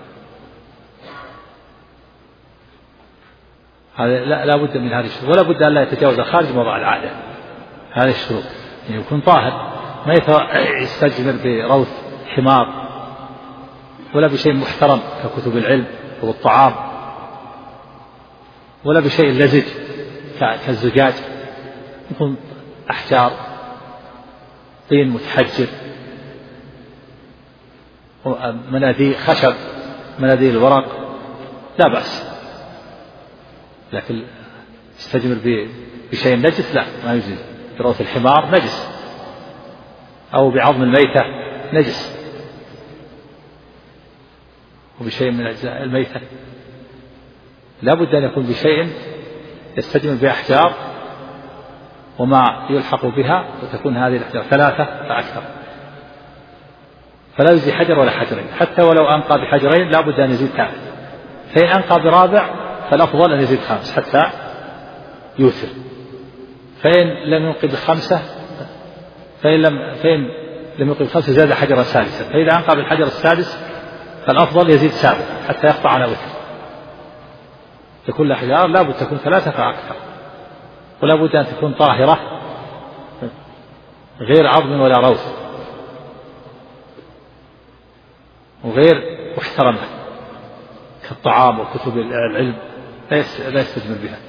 Speaker 2: هذا لا, لا بد من هذه الشروط، ولا بد أن لا يتجاوز خارج موضع العادة. هذه الشروط يعني يكون طاهر، ما يستجمر بروث حمار ولا بشيء محترم ككتب العلم والطعام، ولا بشيء لزج كالزجاج، يكون أحجار طين متحجر، مناديل خشب، مناديل الورق لا بأس. لكن يستجمر بشيء نجس لا، ما يجوز. بروث الحمار نجس، أو بعظم الميتة نجس، وبشيء من أجزاء الميتة لا بد أن يكون بشيء يستجمر بأحجار وما يلحق بها، وتكون هذه الأحجار ثلاثة فأكثر، فلا يزي حجر ولا حجرين. حتى ولو أنقى بحجرين لا بد أن يزيد ثالث، فإن أنقى برابع فالأفضل أن يزيد خامس حتى يوتر. فإن لم ينقى بخمسة فإن لم فإن لم ينقى بخمسة زاد حجرا سادسا، فإذا أنقى بالحجر السادس فالأفضل يزيد سابع حتى يقطع على وتر. لكل حجار لا بد تكون ثلاثة فأكثر، ولا بد أن تكون طاهرة غير عظم ولا روث، وغير محترمة كالطعام وكتب العلم لا يستجمل بها،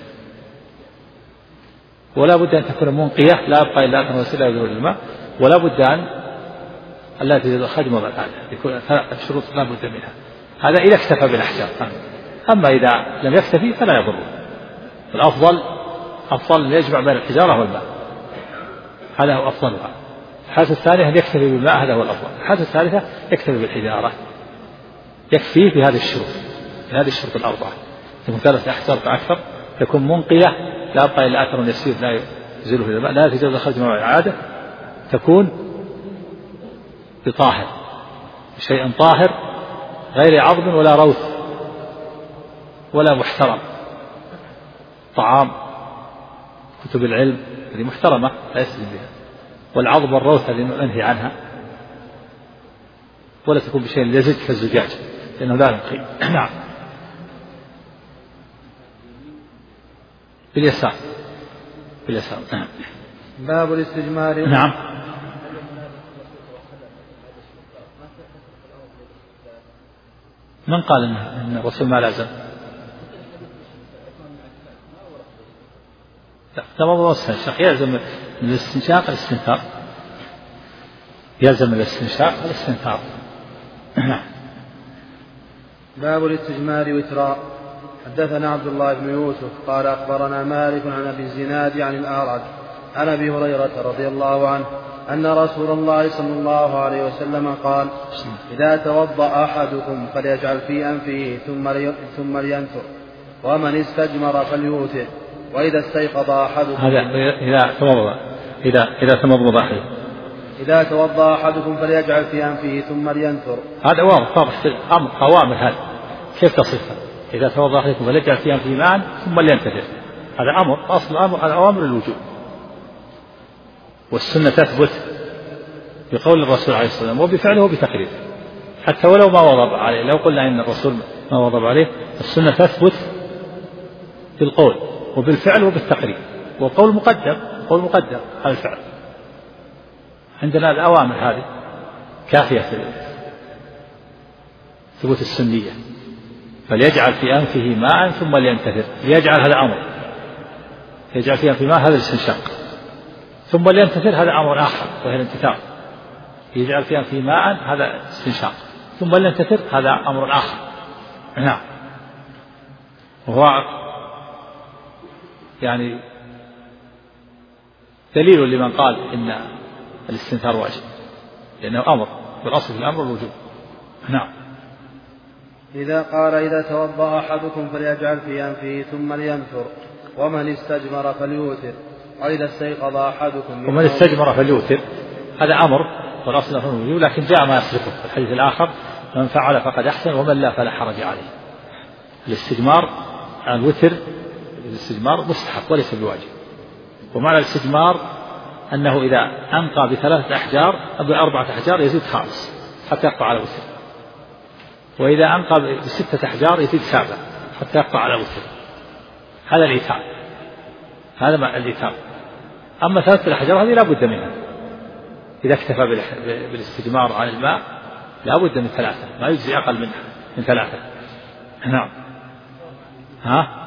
Speaker 2: ولا بد أن تكون منقية لا يبقى إلا أثر وسيلة إلى الماء، ولا بد أن لا تجد خدم ومكان، يكون الشروط لا بد منها. هذا إذا اكتفى بالأحجار. أما إذا لم يكتفي فلا يضر. الأفضل أفضل أن يجمع بين الحجارة والماء، هذا هو أفضلها. الحالة الثانية أن يكتفي بالماء، هذا هو الأفضل. الحالة الثالثة يكتفي بالحجارة، يكفي في هذه الشروط، في هذه الشروط الأربعة. تكون ثلاثة أحجار فأكثر، تكون منقية لا يبقى إلا أثر يسير لا يزيله في الماء، لا يتجاوز خرج مع العادة، تكون بطاهر شيء طاهر غير عظم ولا روث ولا محترم، طعام كتب العلم هذه محترمة لا يسلم بها، والعظم والروث هذه منهي عنها، ولا تكون بشيء يزج كالزجاج لأنه لا ينقي. نعم. باليسار باليسار. نعم.
Speaker 1: باب الاستجمار.
Speaker 2: نعم. من قال إن الرسول ما لازم؟ لا، تمام. الاستنشاق يلزم من الاستنشاق الاستنثار، يلزم الاستنشاق الاستنثار.
Speaker 1: باب الاستجمار وتراء. حدثنا عبد الله بن يوسف قال أخبرنا مالك عن أبي الزناد عن الأعرج عن أبي هريرة رضي الله عنه أن رسول الله صلى الله عليه وسلم قال: إذا توضأ أحدكم فليجعل في أنفه ثم لينثر، ومن استجمر فليوتر، وإذا استيقظ أحدكم.
Speaker 2: هذا إذا توضأ إذا إذا تمضمض أحدكم
Speaker 1: إذا توضأ أحدكم فليجعل في أنفه ثم لينثر.
Speaker 2: هذا واضح واضح أمر أوامر. هذا كيف تصفه؟ إذا توضأ أحدكم فليجعل في أنفه ماء ثم لينتثر، هذا أمر أصل أمر الأوامر الوجوب، والسنة تثبت بقول الرسول عليه الصلاة والسلام وبفعله وبتقريره، حتى ولو ما وضب عليه. لو قلنا إن الرسول ما وضب عليه، السنة تثبت بالقول وبالفعل وبالتقرير، والقول مقدم قول مقدم على الفعل. عندنا الأوامر هذه كافية في ثبوت السنية. فليجعل في أنفه ماء ثم لينتثر، ليجعل هذا أمر، يجعل في أنفه ماء هذا الاستنشاق، ثم لينتثر هذا أمر آخر وهي الانتثار. يجعل في أنفه ماء هذا استنشاق، ثم لينتثر هذا أمر آخر. نعم. وهو يعني دليل لمن قال إن الاستنثار واجب، لأنه أمر، والأصل في الأمر الوجوب. نعم.
Speaker 1: إذا قال: إذا توضأ أحدكم فليجعل في أنفه ثم لينثر، ومن استجمر فليوتر، وإذا استيقظ أحدكم.
Speaker 2: ومن استجمر فليوتر هذا أمر، والأصل في الأمر الوجوب، لكن جاء ما يصرفه في الحديث الآخر: من فعل فقد أحسن ومن لا فلا حرج عليه. الاستجمار الوتر الاستجمار مستحب وليس بواجب. ومعنى الاستجمار أنه إذا أنقى بثلاثة أحجار أو بأربعة أحجار يزيد خامس حتى يقطع على وتر، وإذا أنقى بستة أحجار يزيد سابع حتى يقطع على وتر. هذا الإيتام، هذا ما الإيتام. أما ثلاثة الأحجار هذه لا بد منها. إذا اكتفى بالاستجمار عن الماء لا بد من ثلاثة، ما يجزي أقل منها من ثلاثة. نعم. ها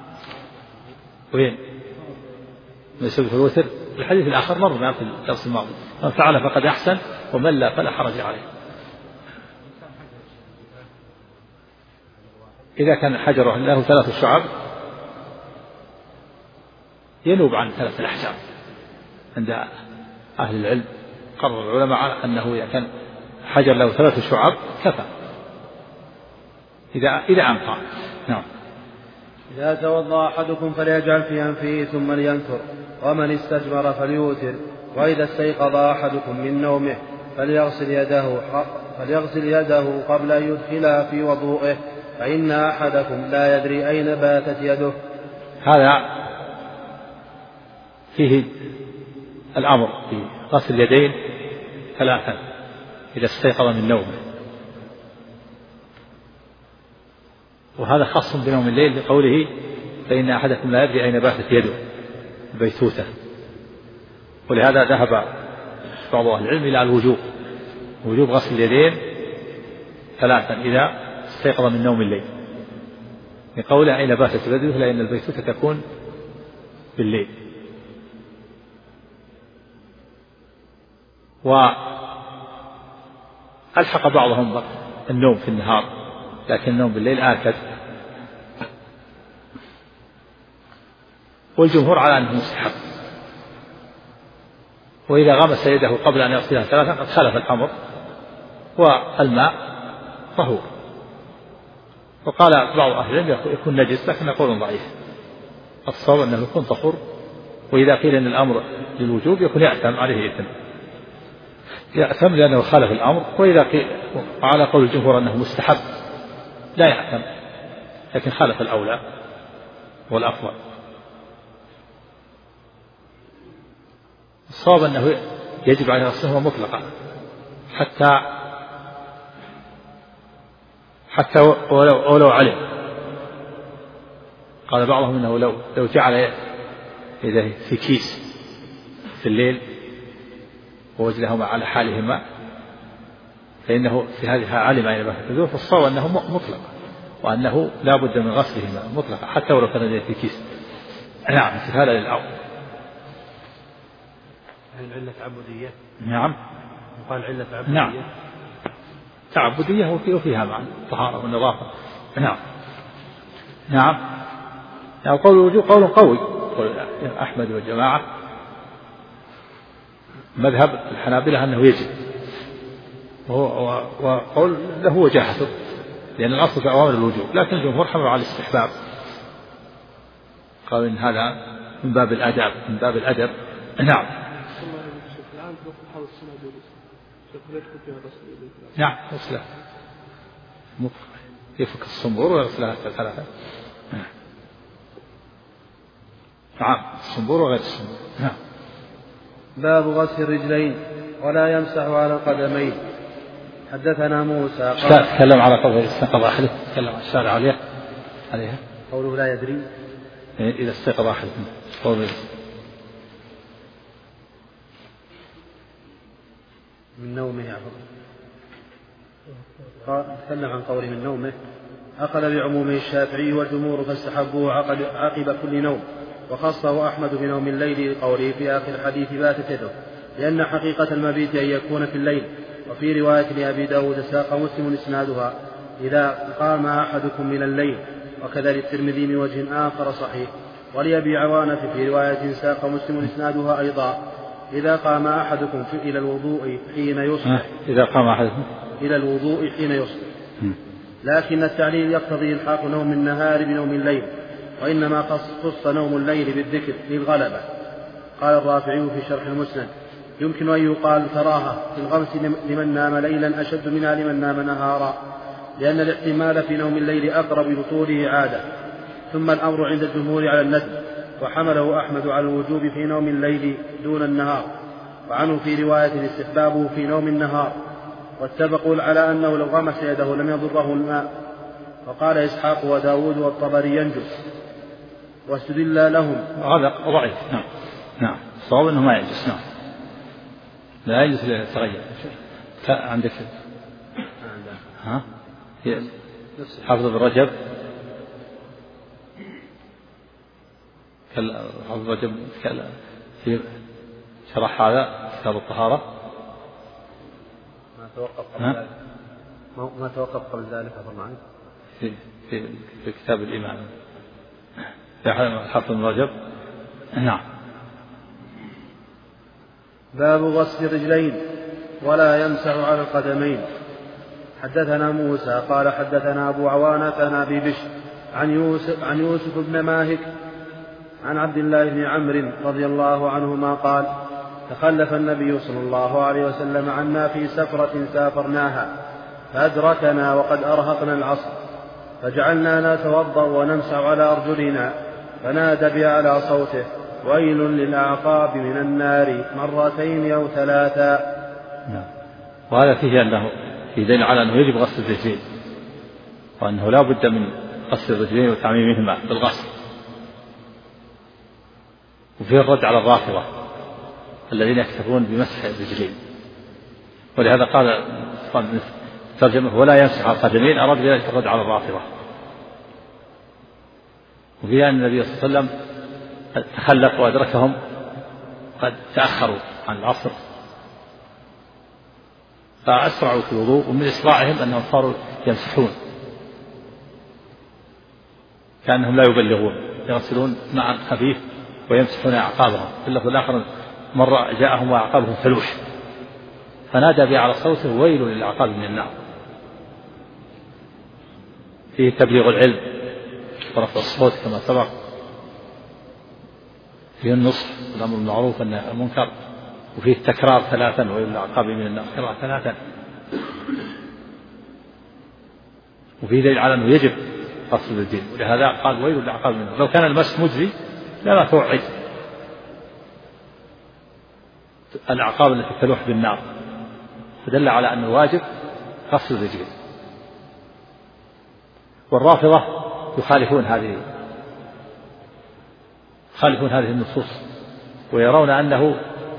Speaker 2: وين ما يسوي في الوتر؟ الحديث الآخر مر في الدرس الماضي: من فعل فقد أحسن ومن لا فلا حرج عليه. إذا كان حجره له ثلاث شعب ينوب عن ثلاث الأحجار. عند أهل العلم قرر العلماء أنه إذا كان حجر له ثلاث شعب كفى إذا إذا أنقى. نعم.
Speaker 1: إذا توضأ أحدكم فليجعل في أنفه ثم لينثر، ومن استجمر فليوتر، وإذا استيقظ أحدكم من نومه فليغسل يده فليغسل يده قبل أن يدخلها في وضوئه، فإن أحدكم لا يدري أين باتت يده.
Speaker 2: هذا فيه الأمر بغسل اليدين ثلاثا إذا استيقظ من نومه، وهذا خاص بنوم الليل لقوله: فإن أحدكم لا يدري أين باتت يده البيتوتة. ولهذا ذهب بعض أهل العلم إلى الوجوب، وجوب غسل اليدين ثلاثا إذا استيقظ من نوم الليل، لقوله أين باتت بدنه لأن البيتوتة تكون بالليل. وألحق بعضهم النوم في النهار، لكن النوم بالليل آكد. والجمهور على أنه مستحب. وإذا غمس يده قبل أن يغسلها ثلاثا قد خلف الأمر، والماء طهور. وقال بعض أهل العلم يكون نجس، لكن قول ضعيف. الصواب أنه يكون طهور. وإذا قيل أن الأمر للوجوب يكون يأثم، عليه إثم، يأثم لأنه خالف الأمر. وإذا قيل على قول الجمهور أنه مستحب لا يأثم، لكن خالف الأولى والأفضل. الصواب أنه يجب عليه غسله مطلقا حتى حتى ولو, ولو علم. قال بعضهم أنه لو لو جعل يده في كيس في الليل ووجدهما على حالهما فإنه في هذه علم أين باتت بدنه، فالصواب أنه مطلق، وأنه لا بد من غسلهما مطلقا حتى ولو كان يده في كيس. نعم، استفادة للأول.
Speaker 1: علة تعبدية.
Speaker 2: نعم.
Speaker 1: قال علة تعبدية.
Speaker 2: نعم. تعبدية وفيها معنى الطهارة والنظافة. نعم. نعم. يعني قول الوجوب قول قوي، قول أحمد والجماعة. مذهب الحنابلة أنه يجب، وقول له وجاهته، لأن الأصل في أوامر الوجوب، لكن الجمهور حملوا على الاستحباب، قالوا إن هذا من باب الآداب، من باب الأدب. نعم. نعم غسله يفك الصنبور ويغسلها ثلاثة. نعم الصنبور وغير الصنبور. نعم.
Speaker 1: باب غسل الرجلين ولا يمسح على القدمين. حدثنا موسى
Speaker 2: قال تكلم على قول استيقظ أحد، تكلم عن الشارع عليها عليها
Speaker 1: قوله لا يدري
Speaker 2: إذا استيقظ أحد قوله
Speaker 1: من نومه يعفض. تكلم عن قوله من نومه، أخذ بعمومه الشافعي والجمهور فاستحبوه عقب كل نوم، وخصه أحمد بنوم الليل لقوله في آخر الحديث باتت يده، لأن حقيقة المبيت أن يكون في الليل. وفي رواية لأبي داود ساق مسلم إسنادها إذا قام أحدكم من الليل، وكذلك الترمذي من وجه آخر صحيح. ولأبي عوانة في رواية ساق مسلم إسنادها أيضا إذا قام أحدكم إلى الوضوء حين يصبح
Speaker 2: إذا قام أحدكم
Speaker 1: إلى الوضوء حين يصبح. لكن التعليل يقتضي إلحاق نوم النهار بنوم الليل، وإنما خص نوم الليل بالذكر للغلبة. قال الرافعي في شرح المسند يمكن أن يقال كراهة في الغمس لمن نام ليلا أشد منها لمن نام نهارا، لأن الاحتمال في نوم الليل أقرب لطوله عادة. ثم الأمر عند الجمهور على الندب، وحمله أحمد على الوجوب في نوم الليل دون النهار، وعنه في رواية استحبابه في نوم النهار. واتفقوا على أنه لو غمس يده لم يضره الماء. وقال إسحاق وداود والطبري ينجس، واستدل لهم.
Speaker 2: هذا ضعيف. نعم. نعم الصواب أنه ما ينجس. نعم لا ينجس ليتغير. عندك ها حافظ بن رجب حافظ رجب في شرح هذا كتاب الطهارة
Speaker 1: ما توقف قبل ذلك ما توقف قبل ذلك طبعا
Speaker 2: في في في كتاب الإمام في حافظ بن رجب. نعم.
Speaker 1: باب غسل الرجلين ولا يمسح على القدمين. حدثنا موسى قال حدثنا أبو عوانة عن أبي بشر عن يوسف, عن يوسف بن ماهك عن عبد الله بن عمرو رضي الله عنهما قال تخلف النبي صلى الله عليه وسلم عنا في سفرة سافرناها فأدركنا وقد أرهقنا العصر، فجعلنا نتوضأ ونمسح على أرجلنا، فنادى بأعلى صوته ويل للأعقاب من النار مرتين أو ثلاثا.
Speaker 2: وهذا فيه أنه في دليل على أنه يجب غسل الرجلين، وأنه لا بد من غسل الرجلين وتعميمهما بالغسل. وفيه الرد على الرافضة الذين يكتفون بمسح الرجلين، ولهذا قال ترجمة ولا يمسح على القدمين أراد بذلك الرد على الرافضة. وفيها أن النبي صلى الله عليه وسلم تخلف وأدركهم قد تأخروا عن العصر فأسرعوا في الوضوء، ومن إسراعهم أنهم صاروا يمسحون كأنهم لا يبلغون، يغسلون ماء خفيف ويمسحون أعقابهم. في اللفظ الآخر مرة جاءهم وأعقابهم فلوح فنادى بها على صوته ويل للأعقاب من النار. فيه تبليغ العلم ورفع الصوت كما سبق، فيه النصح والأمر بالمعروف والنهي عن المنكر، وفيه التكرار ثلاثا ويل للأعقاب من النار تكرار ثلاثا، وفيه دليل على أنه يجب غسل الدين، ولهذا قال ويل للأعقاب من النار. لو كان المسح مجزي لا توعد الأعقاب التي تلوح بالنار، فدل على أن الواجب غسل الرجلين. والرافضة يخالفون هذه يخالفون هذه النصوص ويرون أنه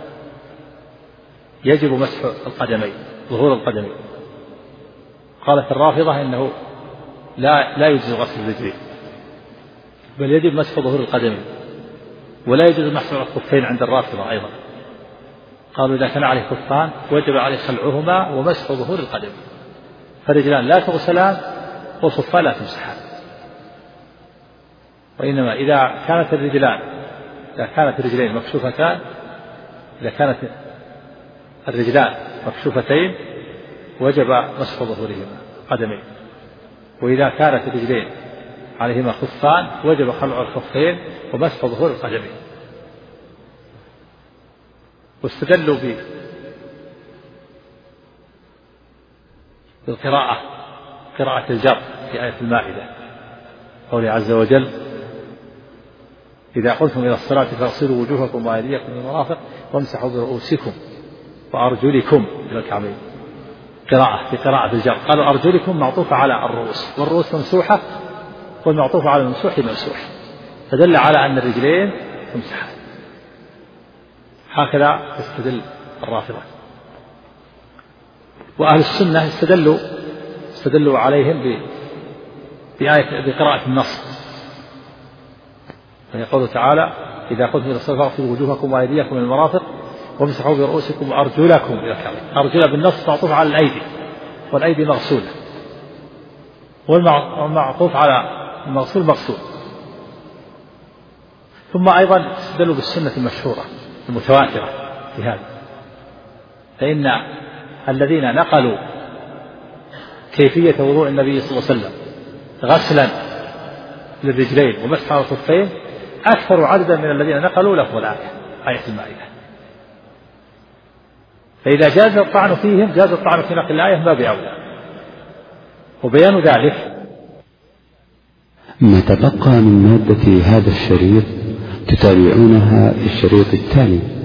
Speaker 2: يجب مسح القدمين ظهور القدمين. قالت الرافضة إنه لا لا يجوز غسل الرجلين بل يجب مسح ظهور القدمين، ولا يجوز مسح الخفين عند الرافضة أيضا. قالوا إذا كان عليه خفان وجب عليه خلعهما ومسح ظهور القدم، فالرجلان لا تغسلان والخفان لا تمسحان. وإنما إذا كانت الرجلان إذا كانت الرجلين مكشوفتان إذا كانت الرجلان مكشوفتين وجب مسح ظهورهما قدمين، وإذا كانت الرجلين عليهما خفان وجب خلع الخفين ومسح ظهور القدمين. واستدلوا بالقراءة قراءة الجر في آية المائدة قوله عز وجل إذا قمتم إلى الصلاة فاغسلوا وجوهكم وأيديكم من المرافق وامسحوا برؤوسكم وأرجلكم إلى الكعبين. قراءة في قراءة الجر قالوا أرجلكم معطوفة على الرؤوس والرؤوس ممسوحة والمعطوف على الممسوح ممسوح، فدل على أن الرجلين تمسحان. هكذا يستدل الرافضة. وأهل السنة استدلوا استدلوا عليهم بآية بقراءة النص، فيقول تعالى إذا قمتم إلى الصلاة فاغسلوا وجوهكم وأيديكم من المرافق وامسحوا برؤوسكم وأرجلكم إلى الكعبين. أرجل بالنص معطوف على الأيدي والأيدي مغسولة، والمعطوف على المغسول مغسول. ثم أيضا استدلوا بالسنة المشهورة المتواترة في هذا، فإن الذين نقلوا كيفية وضوء النبي صلى الله عليه وسلم غسلا للرجلين ومسح على الخفين أكثر عددا من الذين نقلوا لفظ الآية آية المائدة. فإذا جاز الطعن فيهم جاز الطعن في نقل الآية ما بأولى. وبيان ذلك
Speaker 4: ما تبقى من مادة هذا الشريط تتابعونها في الشريط التالي.